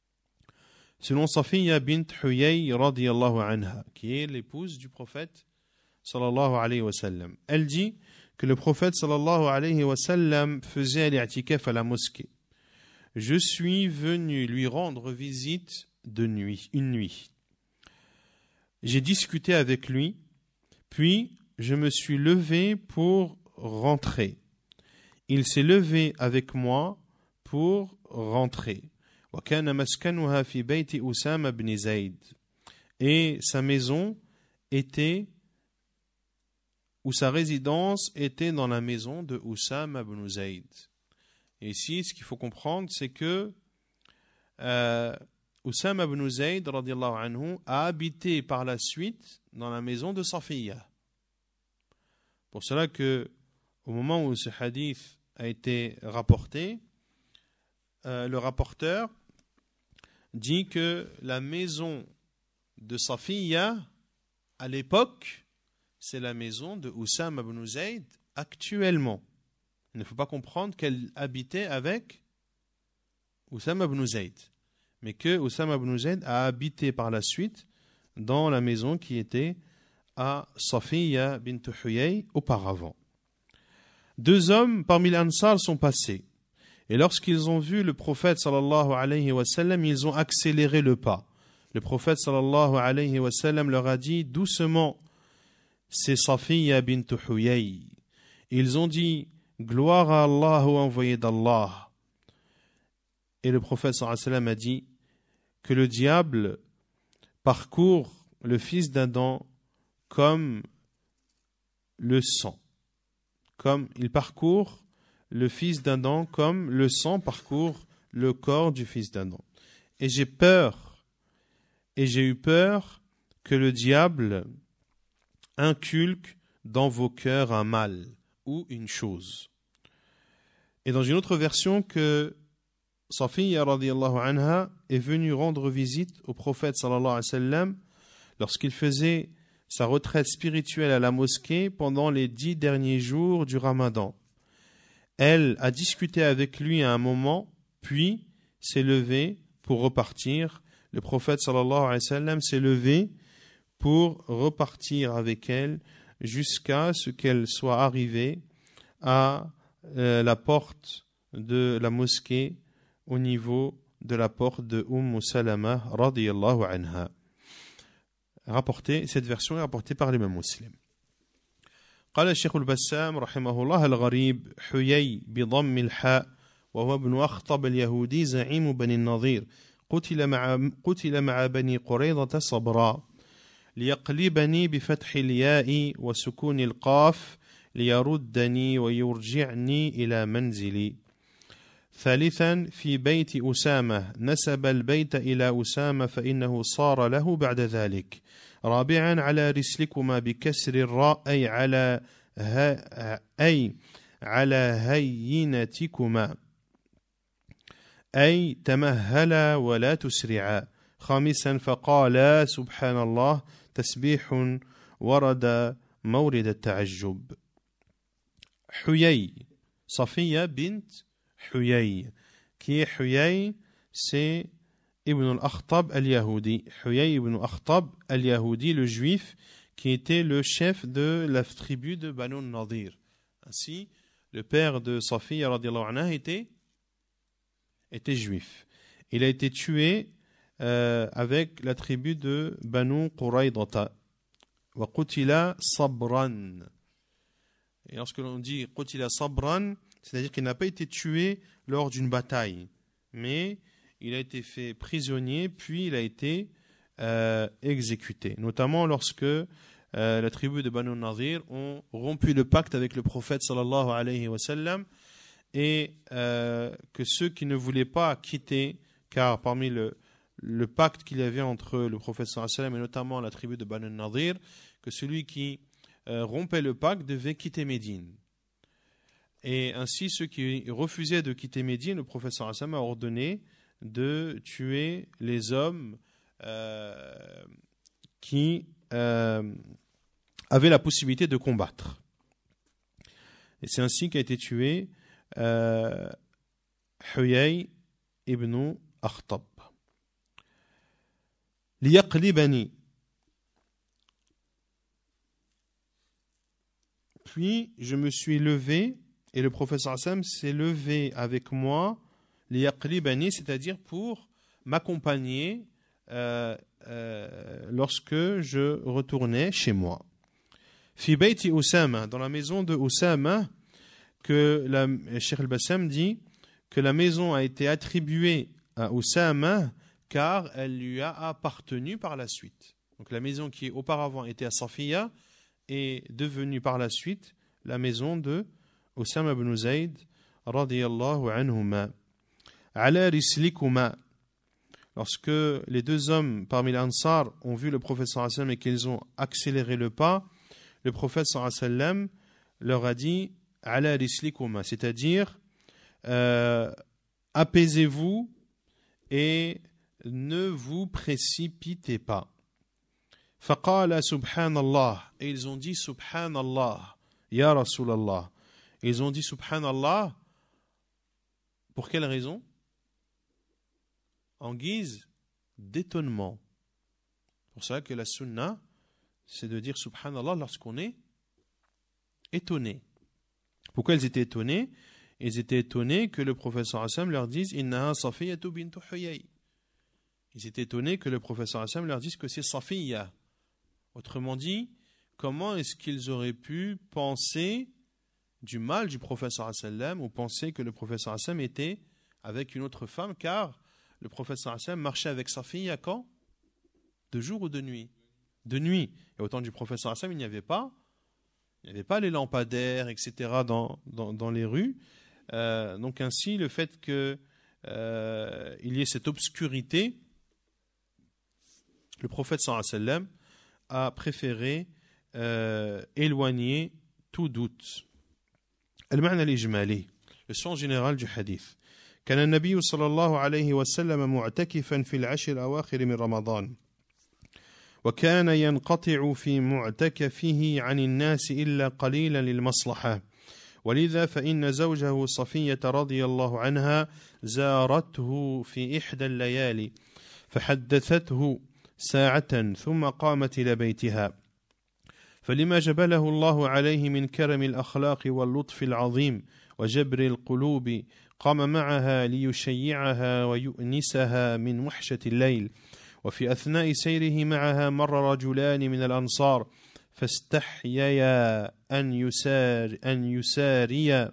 A: Selon Safiya bint Huyay radiyallahu anha, qui est l'épouse du prophète sallallahu alayhi wa sallam, elle dit que le prophète sallallahu alayhi wa sallam faisait l'i'tikaf à la mosquée. Je suis venu lui rendre visite de nuit, une nuit. J'ai discuté avec lui, puis je me suis levé pour rentrer. Il s'est levé avec moi pour rentrer. وكان مسكنها في بيت أسامة بن زيد. Et sa maison était, ou sa résidence était dans la maison de Usama ibn Zayd. Et ici, ce qu'il faut comprendre, c'est que euh, Usama ibn Zayd radiallahu anhu a habité par la suite dans la maison de Safiya. Pour cela que, au moment où ce hadith a été rapporté, euh, le rapporteur dit que la maison de Safiya, à l'époque, c'est la maison de Usama ibn Zayd actuellement. Il ne faut pas comprendre qu'elle habitait avec Usama ibn Zayd, mais que Usama ibn Zayd a habité par la suite dans la maison qui était à Safiya bint Huyay auparavant. Deux hommes parmi les Ansar sont passés. Et lorsqu'ils ont vu le prophète sallallahu alayhi wa sallam, ils ont accéléré le pas. Le prophète sallallahu alayhi wa sallam leur a dit doucement, c'est Safiya bint Huyay. Ils ont dit, gloire à Allah ou envoyé d'Allah. Et le prophète sallallahu alayhi wa sallam a dit que le diable parcourt le fils d'Adam comme le sang. Comme il parcourt le fils d'Adam comme le sang parcourt le corps du fils d'Adam. Et j'ai peur, et j'ai eu peur que le diable inculque dans vos cœurs un mal ou une chose. Et dans une autre version que Safiya radiyallahu anha est venue rendre visite au prophète sallallahu alayhi wa sallam lorsqu'il faisait sa retraite spirituelle à la mosquée pendant les dix derniers jours du Ramadan. Elle a discuté avec lui à un moment, puis s'est levée pour repartir. Le prophète sallallahu alayhi wa sallam s'est levé pour repartir avec elle jusqu'à ce qu'elle soit arrivée à euh, la porte de la mosquée au niveau de la porte de Umm Salama radiyallahu anha. Rapporté, cette version est rapportée par l'imam Muslim. قال الشيخ البسام رحمه الله الغريب حيي بضم الحاء وهو ابن أخطب اليهودي زعيم بني النضير قتل مع قتل مع بني قريظة صبرا ليقلبني بفتح الياء وسكون القاف ليردني ويرجعني إلى منزلي. ثالثا في بيت أسامة نسب البيت إلى أسامة فإنه صار له بعد ذلك. رابعا على رسلكما بكسر الراء أي على ها أي على هينتكما أي تمهلا ولا تسرعا. خامسا فقالا سبحان الله تسبيح ورد مورد التعجب. حيي صفية بنت Huyay. Qui est Huyay? C'est Ibn al-Akhtab al-Yahudi. Huyay ibn al-Akhtab al-Yahudi, le juif, qui était le chef de la tribu de Banu Nadir. Ainsi, le père de Safiya radiallahu anha était, était juif. Il a été tué euh, avec la tribu de Banu Quraydata. Wa qutila sabran. Et lorsque l'on dit qutila sabran, c'est-à-dire qu'il n'a pas été tué lors d'une bataille, mais il a été fait prisonnier, puis il a été euh, exécuté. Notamment lorsque euh, la tribu de Banu Nadir ont rompu le pacte avec le prophète sallallahu alayhi wa sallam, et euh, que ceux qui ne voulaient pas quitter, car parmi le, le pacte qu'il y avait entre le prophète sallallahu alayhi wa sallam et notamment la tribu de Banu Nadir, que celui qui euh, rompait le pacte devait quitter Médine. Et ainsi, ceux qui refusaient de quitter Médine, le prophète sallallahu alayhi wa sallam a ordonné de tuer les hommes euh, qui euh, avaient la possibilité de combattre. Et c'est ainsi qu'a été tué euh, Huyay ibn Akhtab. Liyaqlibani. Puis je me suis levé et le prophète sallallahu alayhi wa sallam s'est levé avec moi, liyaqlibani, c'est-à-dire pour m'accompagner euh, euh, lorsque je retournais chez moi. Fi bayti Usama, dans la maison de Usama, que la, Cheikh al-Bassam dit que la maison a été attribuée à Usama car elle lui a appartenu par la suite. Donc la maison qui auparavant était à Safiya est devenue par la suite la maison de Usama ibn Zayd radiyallahu anhuma. Ala rislikuma. Lorsque les deux hommes parmi les Ansar ont vu le prophète sallallahu alayhi wa sallam et qu'ils ont accéléré le pas, le prophète sallallahu alayhi wa sallam leur a dit ala rislikuma, c'est-à-dire euh, apaisez-vous et ne vous précipitez pas. Faqala subhanallah, et ils ont dit subhanallah, ya Rasulallah. Ils ont dit subhanallah, pour quelle raison? En guise d'étonnement. C'est pour ça que la sunna, c'est de dire subhanallah lorsqu'on est étonné. Pourquoi ils étaient étonnés? Ils étaient étonnés que le prophète sallallahu alayhi wa sallam leur dise innaha Safiyatu bintu Huyay. Ils étaient étonnés que le prophète sallallahu alayhi wa sallam leur dise que c'est Safiya. Autrement dit, comment est-ce qu'ils auraient pu penser du mal du prophète sallallahu alayhi wa sallam ou penser que le prophète sallallahu alayhi wa sallam était avec une autre femme, car le prophète sallallahu alayhi wa sallam marchait avec sa fille à quand? De jour ou de nuit? De nuit. Et au temps du prophète sallallahu alayhi wa sallam, il n'y avait pas, il n'y avait pas les lampadaires, et cetera dans, dans, dans les rues. Euh, donc ainsi, le fait qu'il euh, y ait cette obscurité, le prophète sallallahu alayhi wa sallam a préféré euh, éloigner tout doute. المعنى الإجمالي, le sens général du hadith. كان النبي صلى الله عليه وسلم معتكفا في العشر الأواخر من رمضان وكان ينقطع في معتكفه عن الناس إلا قليلا للمصلحة ولذا فإن زوجه صفية رضي الله عنها زارته في إحدى الليالي فحدثته ساعة ثم قامت إلى بيتها فلما جبله الله عليه من كرم الأخلاق واللطف العظيم وجبر القلوب قام معها ليشيعها ويؤنسها من وحشة الليل وفي أثناء سيره معها مر رجلان من الأنصار فاستحييا أن يسار أن يساريا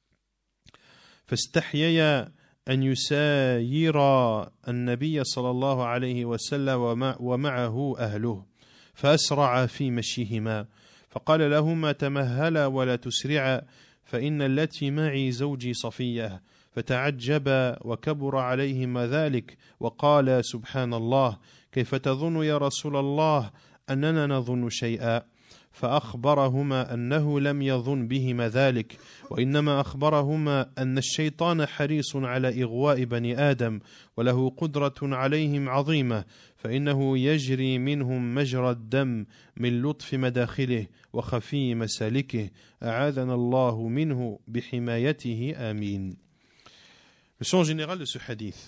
A: فاستحييا أن يسايرا النبي صلى الله عليه وسلم ومعه أهله فأسرع في مشيهما فقال لهما تمهلا ولا تسرعا فإن التي معي زوجي صفية فتعجبا وكبر عليهما ذلك وقال سبحان الله كيف تظن يا رسول الله أننا نظن شيئا فأخبرهما أنه لم يظن بهما ذلك وإنما أخبرهما أن الشيطان حريص على إغواء بني آدم وله قدرة عليهم عظيمة فإنه يجري منهم مجرى الدم من لطف مداخله وخفي مسالكه أعاذنا الله منه بحمايته آمين. Le sens général de ce hadith.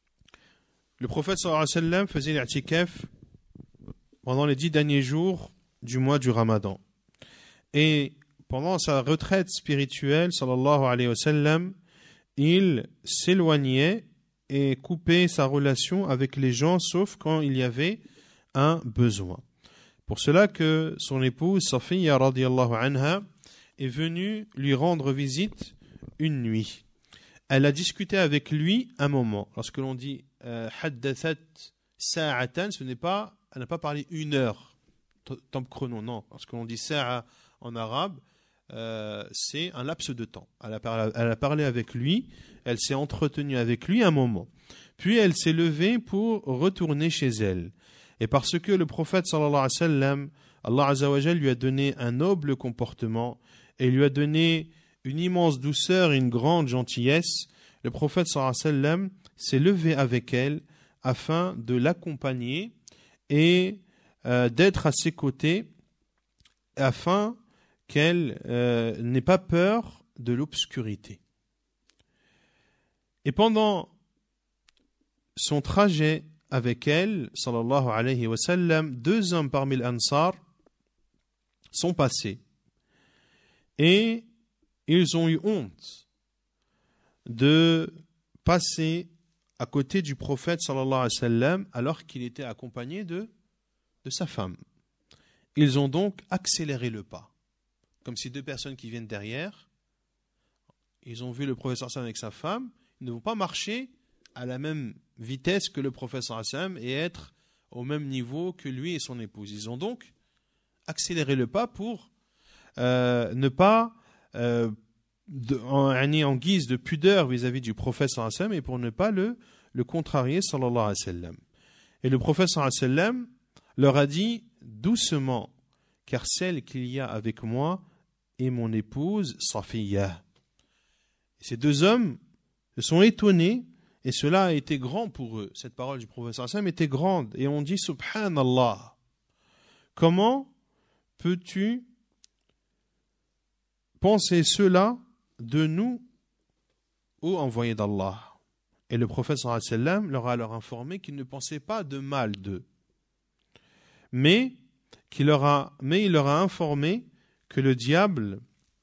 A: Le prophète sallallahu alayhi wa sallam faisait l'i'tikaf pendant les dix derniers jours du mois du Ramadan. Et pendant sa retraite spirituelle, sallallahu alayhi wa sallam, il s'éloignait et coupait sa relation avec les gens, sauf quand il y avait un besoin. Pour cela que son épouse, Safiya radiyallahu anha, est venue lui rendre visite une nuit. Elle a discuté avec lui un moment. Lorsque l'on dit euh, haddathat sa'atan, ce n'est pas, elle n'a pas parlé une heure, temps chrono, non. Lorsque l'on dit sa'a en arabe, euh, c'est un laps de temps. Elle a, parlé, elle a parlé avec lui, elle s'est entretenue avec lui un moment. Puis elle s'est levée pour retourner chez elle. Et parce que le prophète sallallahu alayhi wa sallam, Allah azza wa jal lui a donné un noble comportement et lui a donné une immense douceur et une grande gentillesse, le prophète sallallahu alayhi wa sallam s'est levé avec elle afin de l'accompagner et euh, d'être à ses côtés afin qu'elle euh, n'ait pas peur de l'obscurité. Et pendant son trajet avec elle, sallallahu alayhi wa sallam, deux hommes parmi les Ansar sont passés et ils ont eu honte de passer à côté du prophète sallallahu alayhi wa sallam alors qu'il était accompagné de, de sa femme. Ils ont donc accéléré le pas, comme si deux personnes qui viennent derrière, ils ont vu le prophète sallallahu alayhi wa sallam avec sa femme, ils ne vont pas marcher à la même vitesse que le prophète sallallahu alayhi wa sallam et être au même niveau que lui et son épouse. Ils ont donc accéléré le pas pour euh, ne pas, euh, de, en, en guise de pudeur vis-à-vis du prophète sallallahu alayhi wa sallam et pour ne pas le, le contrarier sallallahu alayhi wa sallam. Et le prophète sallallahu alayhi wa sallam leur a dit doucement, car celle qu'il y a avec moi est mon épouse Safiya. Et ces deux hommes se sont étonnés et cela a été grand pour eux. Cette parole du prophète sallallahu alayhi wa sallam était grande et on dit subhanallah. Comment peux-tu penser cela de nous, ô envoyé d'Allah? Et le prophète sallallahu alayhi wa sallam leur a alors informé qu'il ne pensait pas de mal d'eux, mais qu'il leur a, mais il leur a informé que le diable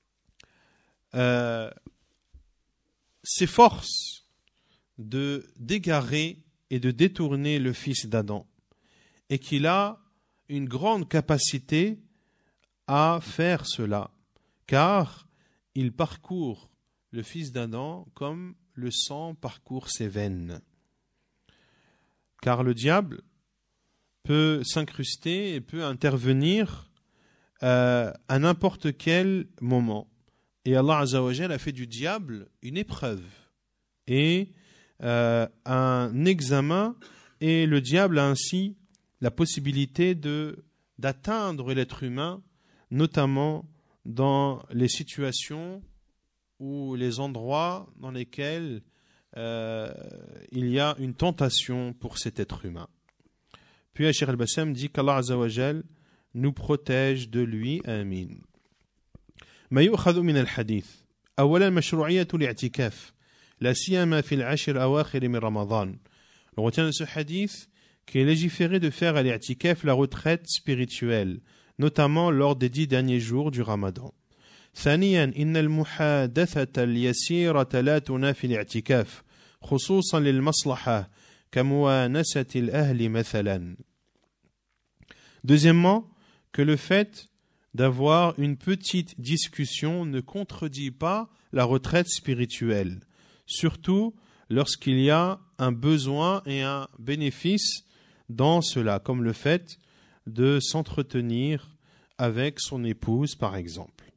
A: euh, s'efforce de d'égarer et de détourner le fils d'Adam et qu'il a une grande capacité à faire cela, car il parcourt le fils d'Adam comme le sang parcourt ses veines. Car le diable peut s'incruster et peut intervenir euh, à n'importe quel moment. Et Allah Azza wa Jal a fait du diable une épreuve et euh, un examen, et le diable a ainsi la possibilité de, d'atteindre l'être humain, notamment dans les situations ou les endroits dans lesquels euh, il y a une tentation pour cet être humain. Puis Cheikh Al-Bassam dit qu'Allah Azza wa Jal nous protège de lui. Amin. ما يؤخذ من الحديث أولا مشروعية الاعتكاف لا سيما في العشر الأواخر من رمضان. On retient de ce hadith qu'il est légiféré de faire à l'i'tikaf la retraite spirituelle, notamment lors des dix derniers jours du Ramadan. ثانيا إن المحادثة اليسيرة لا تنافي الاعتكاف خصوصا للمصلحة كموانسة الأهل مثلا. Deuxièmement, que le fait d'avoir une petite discussion ne contredit pas la retraite spirituelle, surtout lorsqu'il y a un besoin et un bénéfice dans cela, comme le fait de s'entretenir avec son épouse par exemple.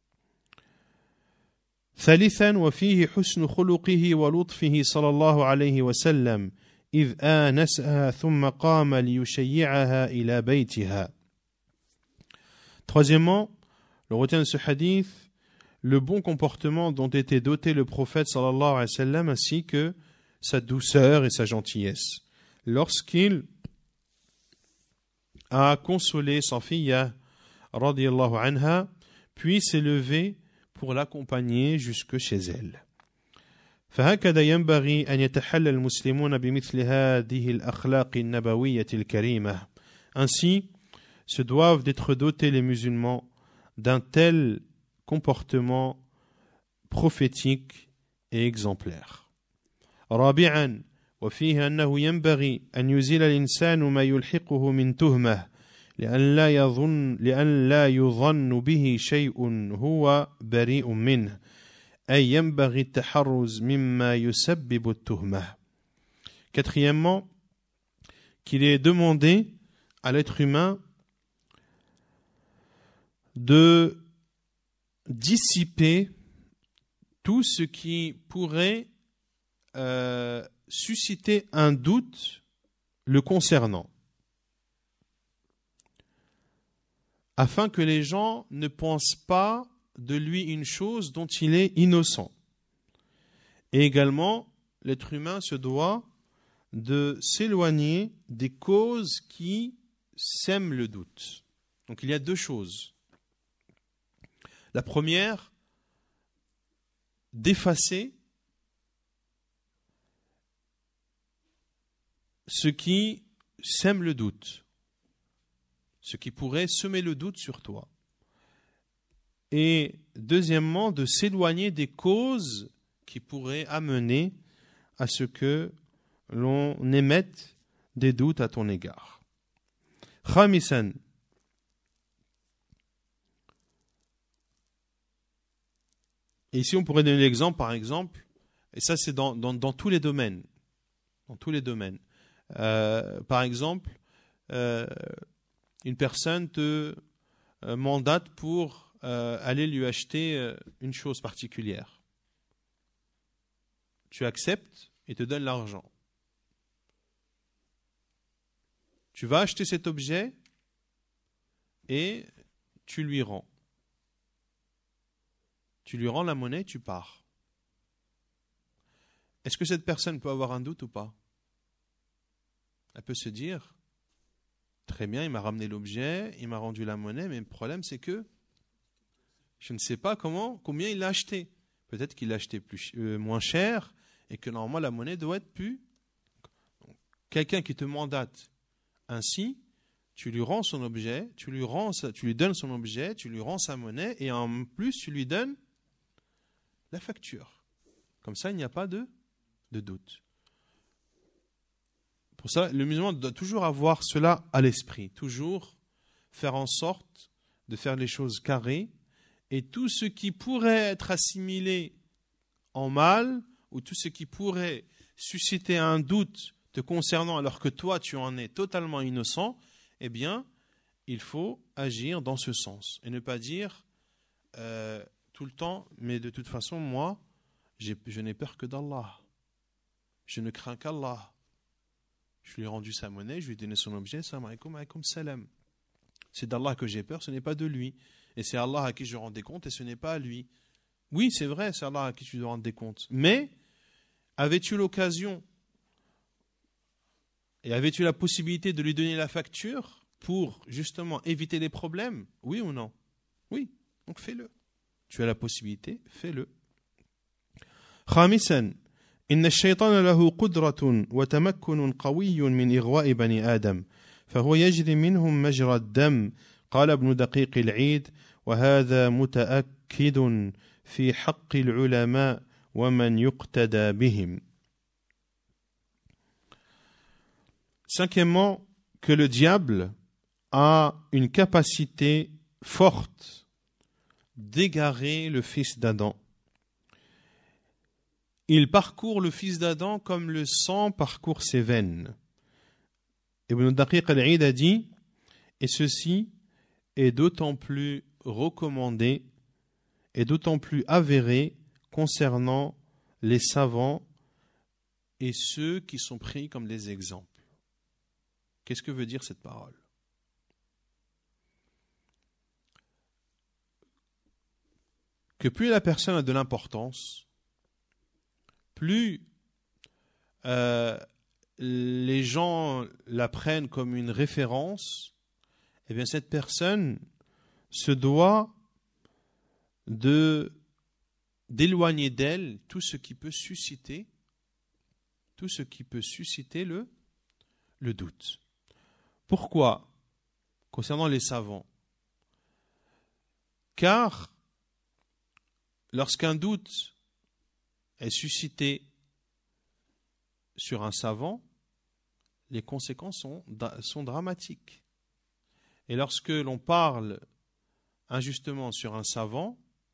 A: ثالثا وفيه حسن خلقه ولطفه صلى الله عليه وسلم إذ آنسها ثم قام ليشيعها إلى بيتها. Troisièmement, le retient de ce hadith, le bon comportement dont était doté le prophète sallallahu alayhi wa sallam ainsi que sa douceur et sa gentillesse. Lorsqu'il a consolé Safiya radiyallahu anha, puis s'est levé pour l'accompagner jusque chez elle. فهكذا ينبغي أن يتحلى المسلمون بمثل هذه الأخلاق النبوية الكريمة. Ainsi, se doivent d'être dotés les musulmans d'un tel comportement prophétique et exemplaire. رابعا وفيه أنه ينبغي أن يزيل الإنسان ما يلحقه من تهمة لأن لا يظن لأن لا يظن به شيء هو بريء منه أي ينبغي التحرز مما يسبب التهمة. Quatrièmement, qu'il est demandé à l'être humain de dissiper tout ce qui pourrait euh, susciter un doute le concernant, afin que les gens ne pensent pas de lui une chose dont il est innocent. Et également, l'être humain se doit de s'éloigner des causes qui sèment le doute. Donc il y a deux choses. La première, d'effacer ce qui sème le doute, ce qui pourrait semer le doute sur toi. Et deuxièmement, de s'éloigner des causes qui pourraient amener à ce que l'on émette des doutes à ton égard. Khamisan. Et ici, on pourrait donner l'exemple, par exemple, et ça, c'est dans, dans, dans tous les domaines. Dans tous les domaines. Euh, par exemple, euh, une personne te euh, mandate pour euh, aller lui acheter euh, une chose particulière. Tu acceptes et te donne l'argent. Tu vas acheter cet objet et tu lui rends. Tu lui rends la monnaie, tu pars. Est-ce que cette personne peut avoir un doute ou pas? Elle peut se dire, très bien, il m'a ramené l'objet, il m'a rendu la monnaie, mais le problème c'est que je ne sais pas comment, combien il l'a acheté. Peut-être qu'il l'a acheté plus, euh, moins cher et que normalement la monnaie doit être plus. Donc, quelqu'un qui te mandate ainsi, tu lui rends son objet, tu lui, rends, tu lui donnes son objet, tu lui rends sa monnaie et en plus tu lui donnes la facture. Comme ça, il n'y a pas de, de doute. Pour ça, le musulman doit toujours avoir cela à l'esprit, toujours faire en sorte de faire les choses carrées et tout ce qui pourrait être assimilé en mal ou tout ce qui pourrait susciter un doute te concernant alors que toi tu en es totalement innocent, eh bien, il faut agir dans ce sens et ne pas dire euh, tout le temps, mais de toute façon, moi, j'ai, je n'ai peur que d'Allah. Je ne crains qu'Allah. Je lui ai rendu sa monnaie, je lui ai donné son objet, salam alaykoum, alaykoum salam. C'est d'Allah que j'ai peur, ce n'est pas de lui. Et c'est Allah à qui je rends des comptes et ce n'est pas à lui. Oui, c'est vrai, c'est Allah à qui tu dois rendre des comptes. Mais, avais-tu l'occasion et avais-tu la possibilité de lui donner la facture pour justement éviter les problèmes? Oui ou non? Oui, donc fais-le. Tu as la possibilité, fais-le. خامسا إن الشيطان له قدرة وتمكن قوي من إغواء بني آدم فهو يجري منهم مجرى الدم قال ابن دقيق العيد وهذا متأكد في حق العلماء ومن يقتدى بهم. Cinquièmement, que le diable a une capacité forte d'égarer le fils d'Adam. Il parcourt le fils d'Adam comme le sang parcourt ses veines. Ibn Daqiq al-Eid a dit, et ceci est d'autant plus recommandé et d'autant plus avéré concernant les savants et ceux qui sont pris comme des exemples. Qu'est-ce que veut dire cette parole? Que plus la personne a de l'importance, plus euh, les gens la prennent comme une référence, eh bien cette personne se doit de d'éloigner d'elle tout ce qui peut susciter tout ce qui peut susciter le, le doute. Pourquoi? concernant les savants. Car lorsqu'un doute est suscité sur un savant, les conséquences sont, sont dramatiques. Et lorsque l'on parle injustement sur un savant,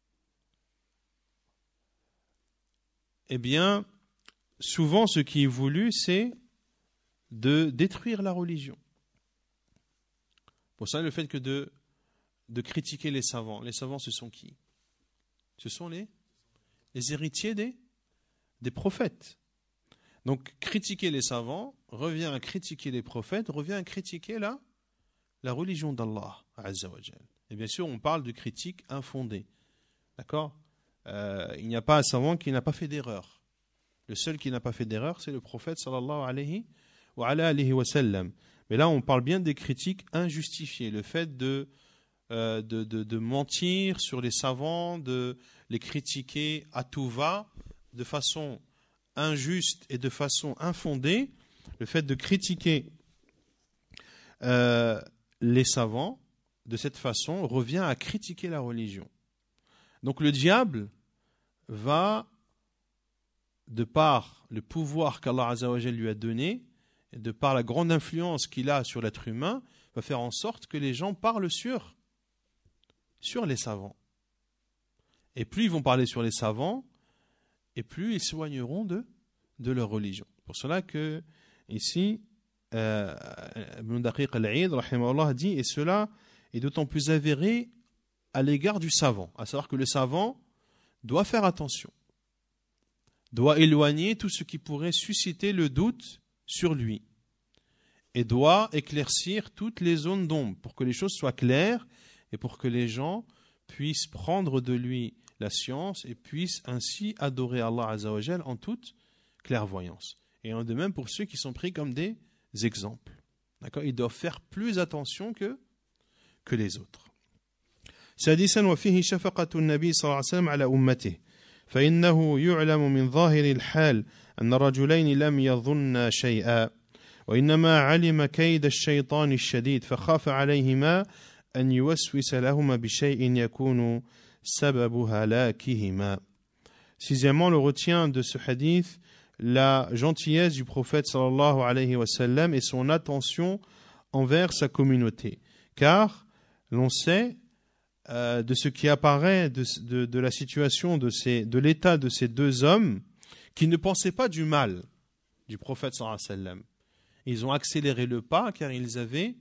A: eh bien, souvent ce qui est voulu, c'est de détruire la religion. Pour ça, le fait que de, de critiquer les savants. Les savants, ce sont qui? Ce sont les, les héritiers des, des prophètes. Donc, critiquer les savants revient à critiquer les prophètes, revient à critiquer la, la religion d'Allah, Azza wa Jal. Et bien sûr, on parle de critique infondée. D'accord? euh, Il n'y a pas un savant qui n'a pas fait d'erreur. Le seul qui n'a pas fait d'erreur, c'est le prophète sallallahu alayhi wa ala alihi wa sallam. Mais là, on parle bien des critiques injustifiées. Le fait de, euh, de, de, de mentir sur les savants, de les critiquer à tout va, de façon injuste et de façon infondée, le fait de critiquer euh, les savants de cette façon revient à critiquer la religion. Donc le diable va, de par le pouvoir qu'Allah Azza wa Jal lui a donné, et de par la grande influence qu'il a sur l'être humain, va faire en sorte que les gens parlent sur, sur les savants. Et plus ils vont parler sur les savants, et plus ils s'éloigneront de, de leur religion. Pour cela que, ici, euh, Ibn Daqiq al-Eid, rahimahullah, dit, et cela est d'autant plus avéré à l'égard du savant, à savoir que le savant doit faire attention, doit éloigner tout ce qui pourrait susciter le doute sur lui, et doit éclaircir toutes les zones d'ombre pour que les choses soient claires et pour que les gens puissent prendre de lui la science et puissent ainsi adorer Allah Azza wa Jal en toute clairvoyance. Et en de même pour ceux qui sont pris comme des exemples. D'accord ? Ils doivent faire plus attention que, que les autres. سادسا وفيه شفقة النبي صلى الله عليه وسلم على أمته فإنه يعلم من ظاهر الحال أن الرجلين لم يظن شيئا وإنما علم كيد الشيطان الشديد فخاف عليهما أن يوسوس لهما بشيء يكون سبب هلاكهما. Sixièmement, le retient de ce hadith la gentillesse du prophète sallallahu alayhi wa sallam et son attention envers sa communauté. Car l'on sait euh, de ce qui apparaît de, de, de la situation, de, ces, de l'état de ces deux hommes qui ne pensaient pas du mal du prophète sallallahu alayhi wa sallam. Ils ont accéléré le pas car ils avaient,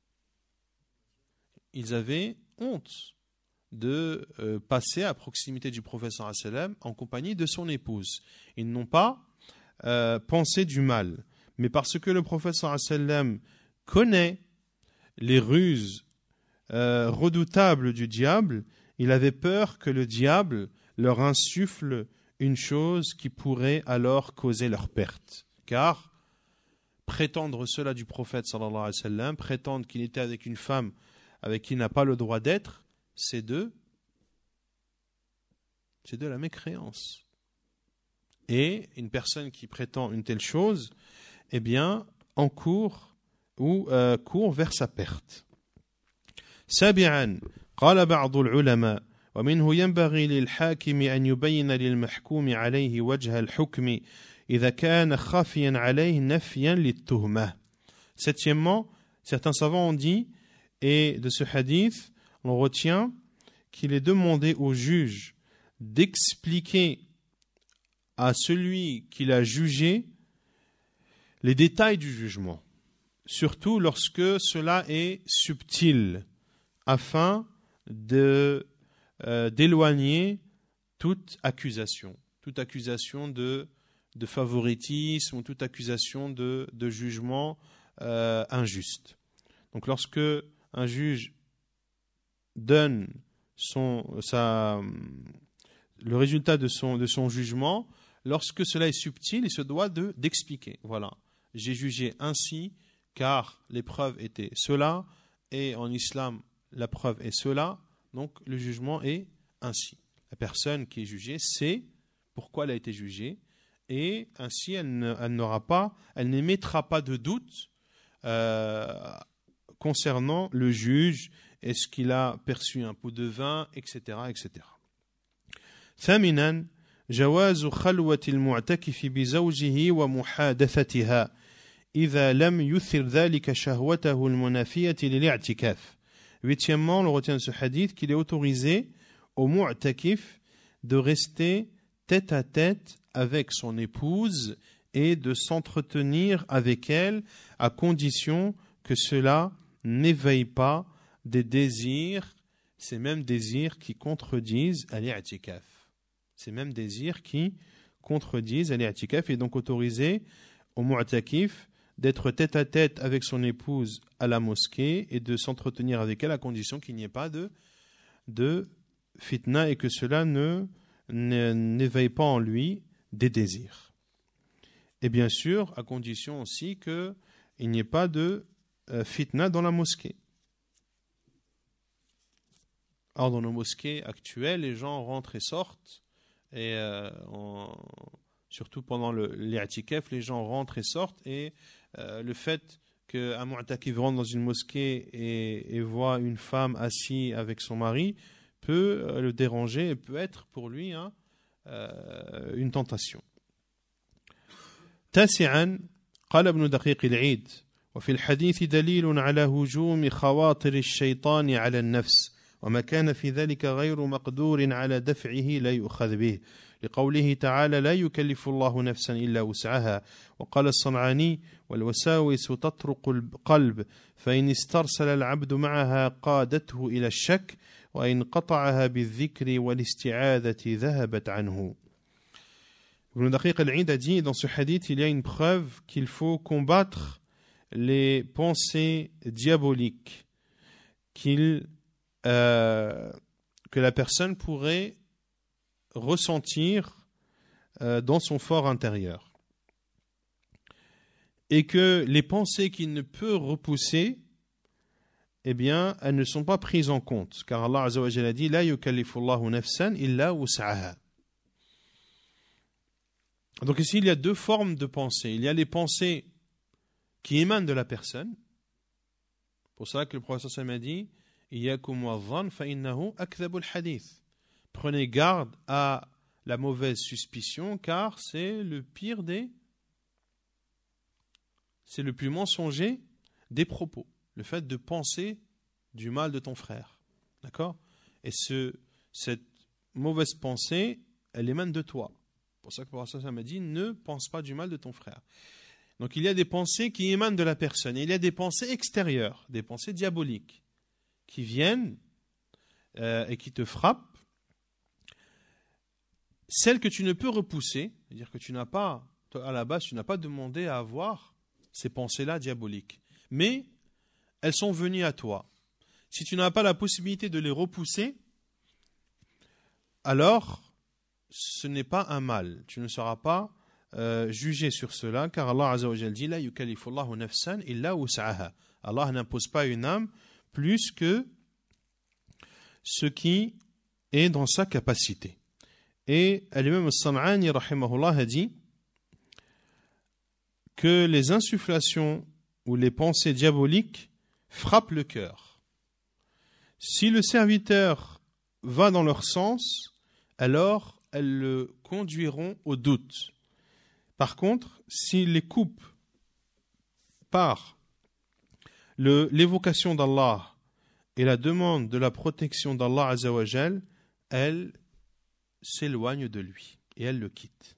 A: ils avaient honte de euh, passer à proximité du prophète sallallahu alayhi wa sallam en compagnie de son épouse. Ils n'ont pas euh, pensé du mal, mais parce que le prophète sallallahu alayhi wa sallam connaît les ruses euh, redoutables du diable, il avait peur que le diable leur insuffle une chose qui pourrait alors causer leur perte. Car prétendre cela du prophète sallallahu alayhi wa sallam, prétendre qu'il était avec une femme avec qui il n'a pas le droit d'être, c'est de, c'est de la mécréance. Et une personne qui prétend une telle chose, eh bien, encourt ou euh, court vers sa perte. سابعا قال بعض العلماء ومنه ينبغي للحاكم أن يبين للمحكوم عليه وجه الحكم إذا كان خافيا عليه نفيا للتهمة. Septièmement, certains savants ont dit, et de ce hadith, on retient qu'il est demandé au juge d'expliquer à celui qui l'a jugé les détails du jugement, surtout lorsque cela est subtil, afin de, euh, d'éloigner toute accusation, toute accusation de, de favoritisme ou toute accusation de, de jugement euh, injuste. Donc lorsque un juge donne son, sa, le résultat de son, de son jugement, lorsque cela est subtil, il se doit de, d'expliquer. Voilà, j'ai jugé ainsi car les preuves étaient cela, et en islam, la preuve est cela, donc le jugement est ainsi. La personne qui est jugée sait pourquoi elle a été jugée, et ainsi elle, ne, elle n'aura pas, elle n'émettra pas de doute euh, concernant le juge, est-ce qu'il a perçu un pot de vin, et cetera, et cetera. ثامنا جواز خلوة المعتكف بزوجه ومحادثتها إذا لم يثر ذلك شهوته المنافية للاعتكاف. Huitièmement, on retient de ce hadith qu'il est autorisé au mu'takif de rester tête à tête avec son épouse et de s'entretenir avec elle à condition que cela n'éveille pas des désirs, ces mêmes désirs qui contredisent al-i'tikaf. Ces mêmes désirs qui contredisent al-i'tikaf est donc autorisé au mu'takif d'être tête à tête avec son épouse à la mosquée et de s'entretenir avec elle à condition qu'il n'y ait pas de, de fitna et que cela ne, ne, n'éveille pas en lui des désirs. Et bien sûr, à condition aussi qu'il n'y ait pas de euh, fitna dans la mosquée. Alors dans nos mosquées actuelles, les gens rentrent et sortent, et euh, on, surtout pendant le, l'i'tikaf, les gens rentrent et sortent, et euh, le fait qu'un mu'takif rentre dans une mosquée et, et voit une femme assise avec son mari peut euh, le déranger et peut être pour lui hein, euh, une tentation. تاسعا قال ابن دقيق العيد وفي الحديث دليل على هجوم خواطر الشيطان على النفس وما كان في ذلك غير مقدور على دفعه لا يؤخذ به لقوله تعالى لا يكلف الله نفسا إلا وسعها وقال الصنعاني والوساوس تطرق القلب فإن استرسل العبد معها قادته إلى الشك وإن قطعها بالذكر والاستعاذة ذهبت عنه. Ibn Daqiq al-Eid a dit, dans ce hadith, il y a une preuve qu'il faut combattre les pensées diaboliques qu'il, euh, que la personne pourrait ressentir euh, dans son fort intérieur. Et que les pensées qu'il ne peut repousser, eh bien, elles ne sont pas prises en compte. Car Allah Azza wa Jalla a dit, La yukallifu Allahu nafsan illa wus'aha. Donc ici, il y a deux formes de pensée. Il y a les pensées qui émanent de la personne. Pour cela que le prophète sallallahu alayhi wa sallam a dit Iyyakum wa-dhann fa innahu akdhabul hadith. Prenez garde à la mauvaise suspicion car c'est le pire des c'est le plus mensonger des propos. Le fait de penser du mal de ton frère. D'accord ? Et ce, cette mauvaise pensée, elle émane de toi. C'est pour ça que le prophète sallallahu alayhi wa sallam a dit ne pense pas du mal de ton frère. Donc il y a des pensées qui émanent de la personne. Et il y a des pensées extérieures, des pensées diaboliques qui viennent euh, et qui te frappent. Celles que tu ne peux repousser, c'est-à-dire que tu n'as pas, à la base, tu n'as pas demandé à avoir ces pensées-là diaboliques. Mais elles sont venues à toi. Si tu n'as pas la possibilité de les repousser, alors ce n'est pas un mal. Tu ne seras pas euh, jugé sur cela, car Allah Azza wa Jalla dit La yukallifu Allahu nafsan illa wus'aha. Allah n'impose pas une âme plus que ce qui est dans sa capacité. Et l'imam al-San'ani rahimahullah a dit que les insufflations ou les pensées diaboliques frappent le cœur. Si le serviteur va dans leur sens, alors elles le conduiront au doute. Par contre, s'il les coupe par le, l'évocation d'Allah et la demande de la protection d'Allah Azza wa Jal, elles s'éloignent de lui et elles le quittent.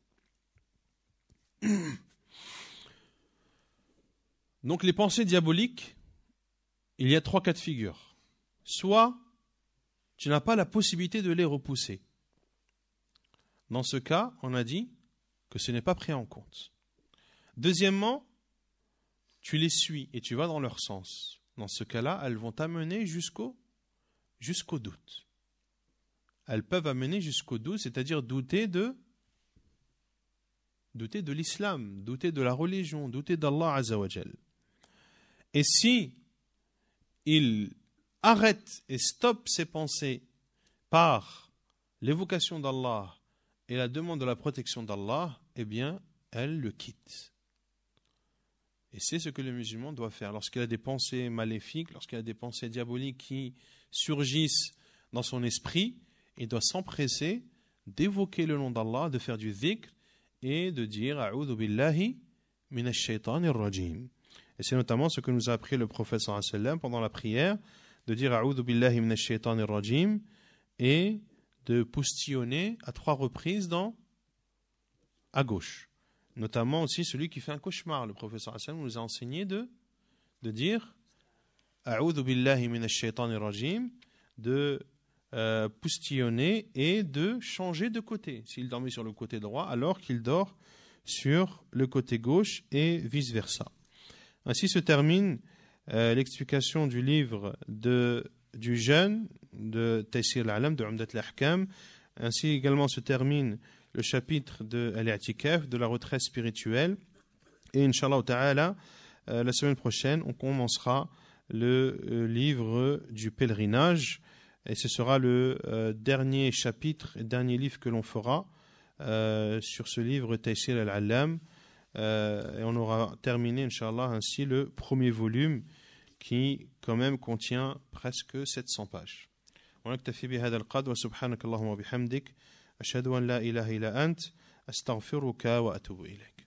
A: Donc les pensées diaboliques, il y a trois cas de figure. Soit tu n'as pas la possibilité de les repousser. Dans ce cas, on a dit que ce n'est pas pris en compte. Deuxièmement, tu les suis et tu vas dans leur sens. Dans ce cas-là, elles vont t'amener jusqu'au, jusqu'au doute. Elles peuvent amener jusqu'au doute, c'est-à-dire douter de, douter de l'islam, douter de la religion, douter d'Allah Azza wa Jal. Et si il arrête et stoppe ses pensées par l'évocation d'Allah et la demande de la protection d'Allah, eh bien, elle le quitte. Et c'est ce que le musulman doit faire. Lorsqu'il a des pensées maléfiques, lorsqu'il a des pensées diaboliques qui surgissent dans son esprit, il doit s'empresser d'évoquer le nom d'Allah, de faire du dhikr et de dire « A'udhu billahi minash shaitanir rajim ». Et c'est notamment ce que nous a appris le prophète sallallahu alayhi wa sallam pendant la prière, de dire « A'udhu billahi minash shaitanir rajim » et de postillonner à trois reprises dans, à gauche. Notamment aussi celui qui fait un cauchemar. Le prophète sallallahu alayhi wa sallam nous a enseigné de, de dire « A'udhu billahi minash shaitanir rajim » de euh, postillonner et de changer de côté. S'il dormait sur le côté droit, alors qu'il dort sur le côté gauche et vice-versa. Ainsi se termine euh, l'explication du livre de, du jeûne de Taysir al-Alam, de Umdat al-Ahkam. Ainsi également se termine le chapitre de Al-I'tikaf, de la retraite spirituelle. Et Inch'Allah Ta'ala, euh, la semaine prochaine, on commencera le euh, livre du pèlerinage. Et ce sera le euh, dernier chapitre, dernier livre que l'on fera euh, sur ce livre Taysir al-Alam. Euh, et on aura terminé, Inch'Allah, ainsi le premier volume qui, quand même, contient presque sept cents pages. ونكتفي بهذا القدر وسبحانك اللهم وبحمدك أشهد أن لا إله إلا أنت أستغفرك وأتوب إليك.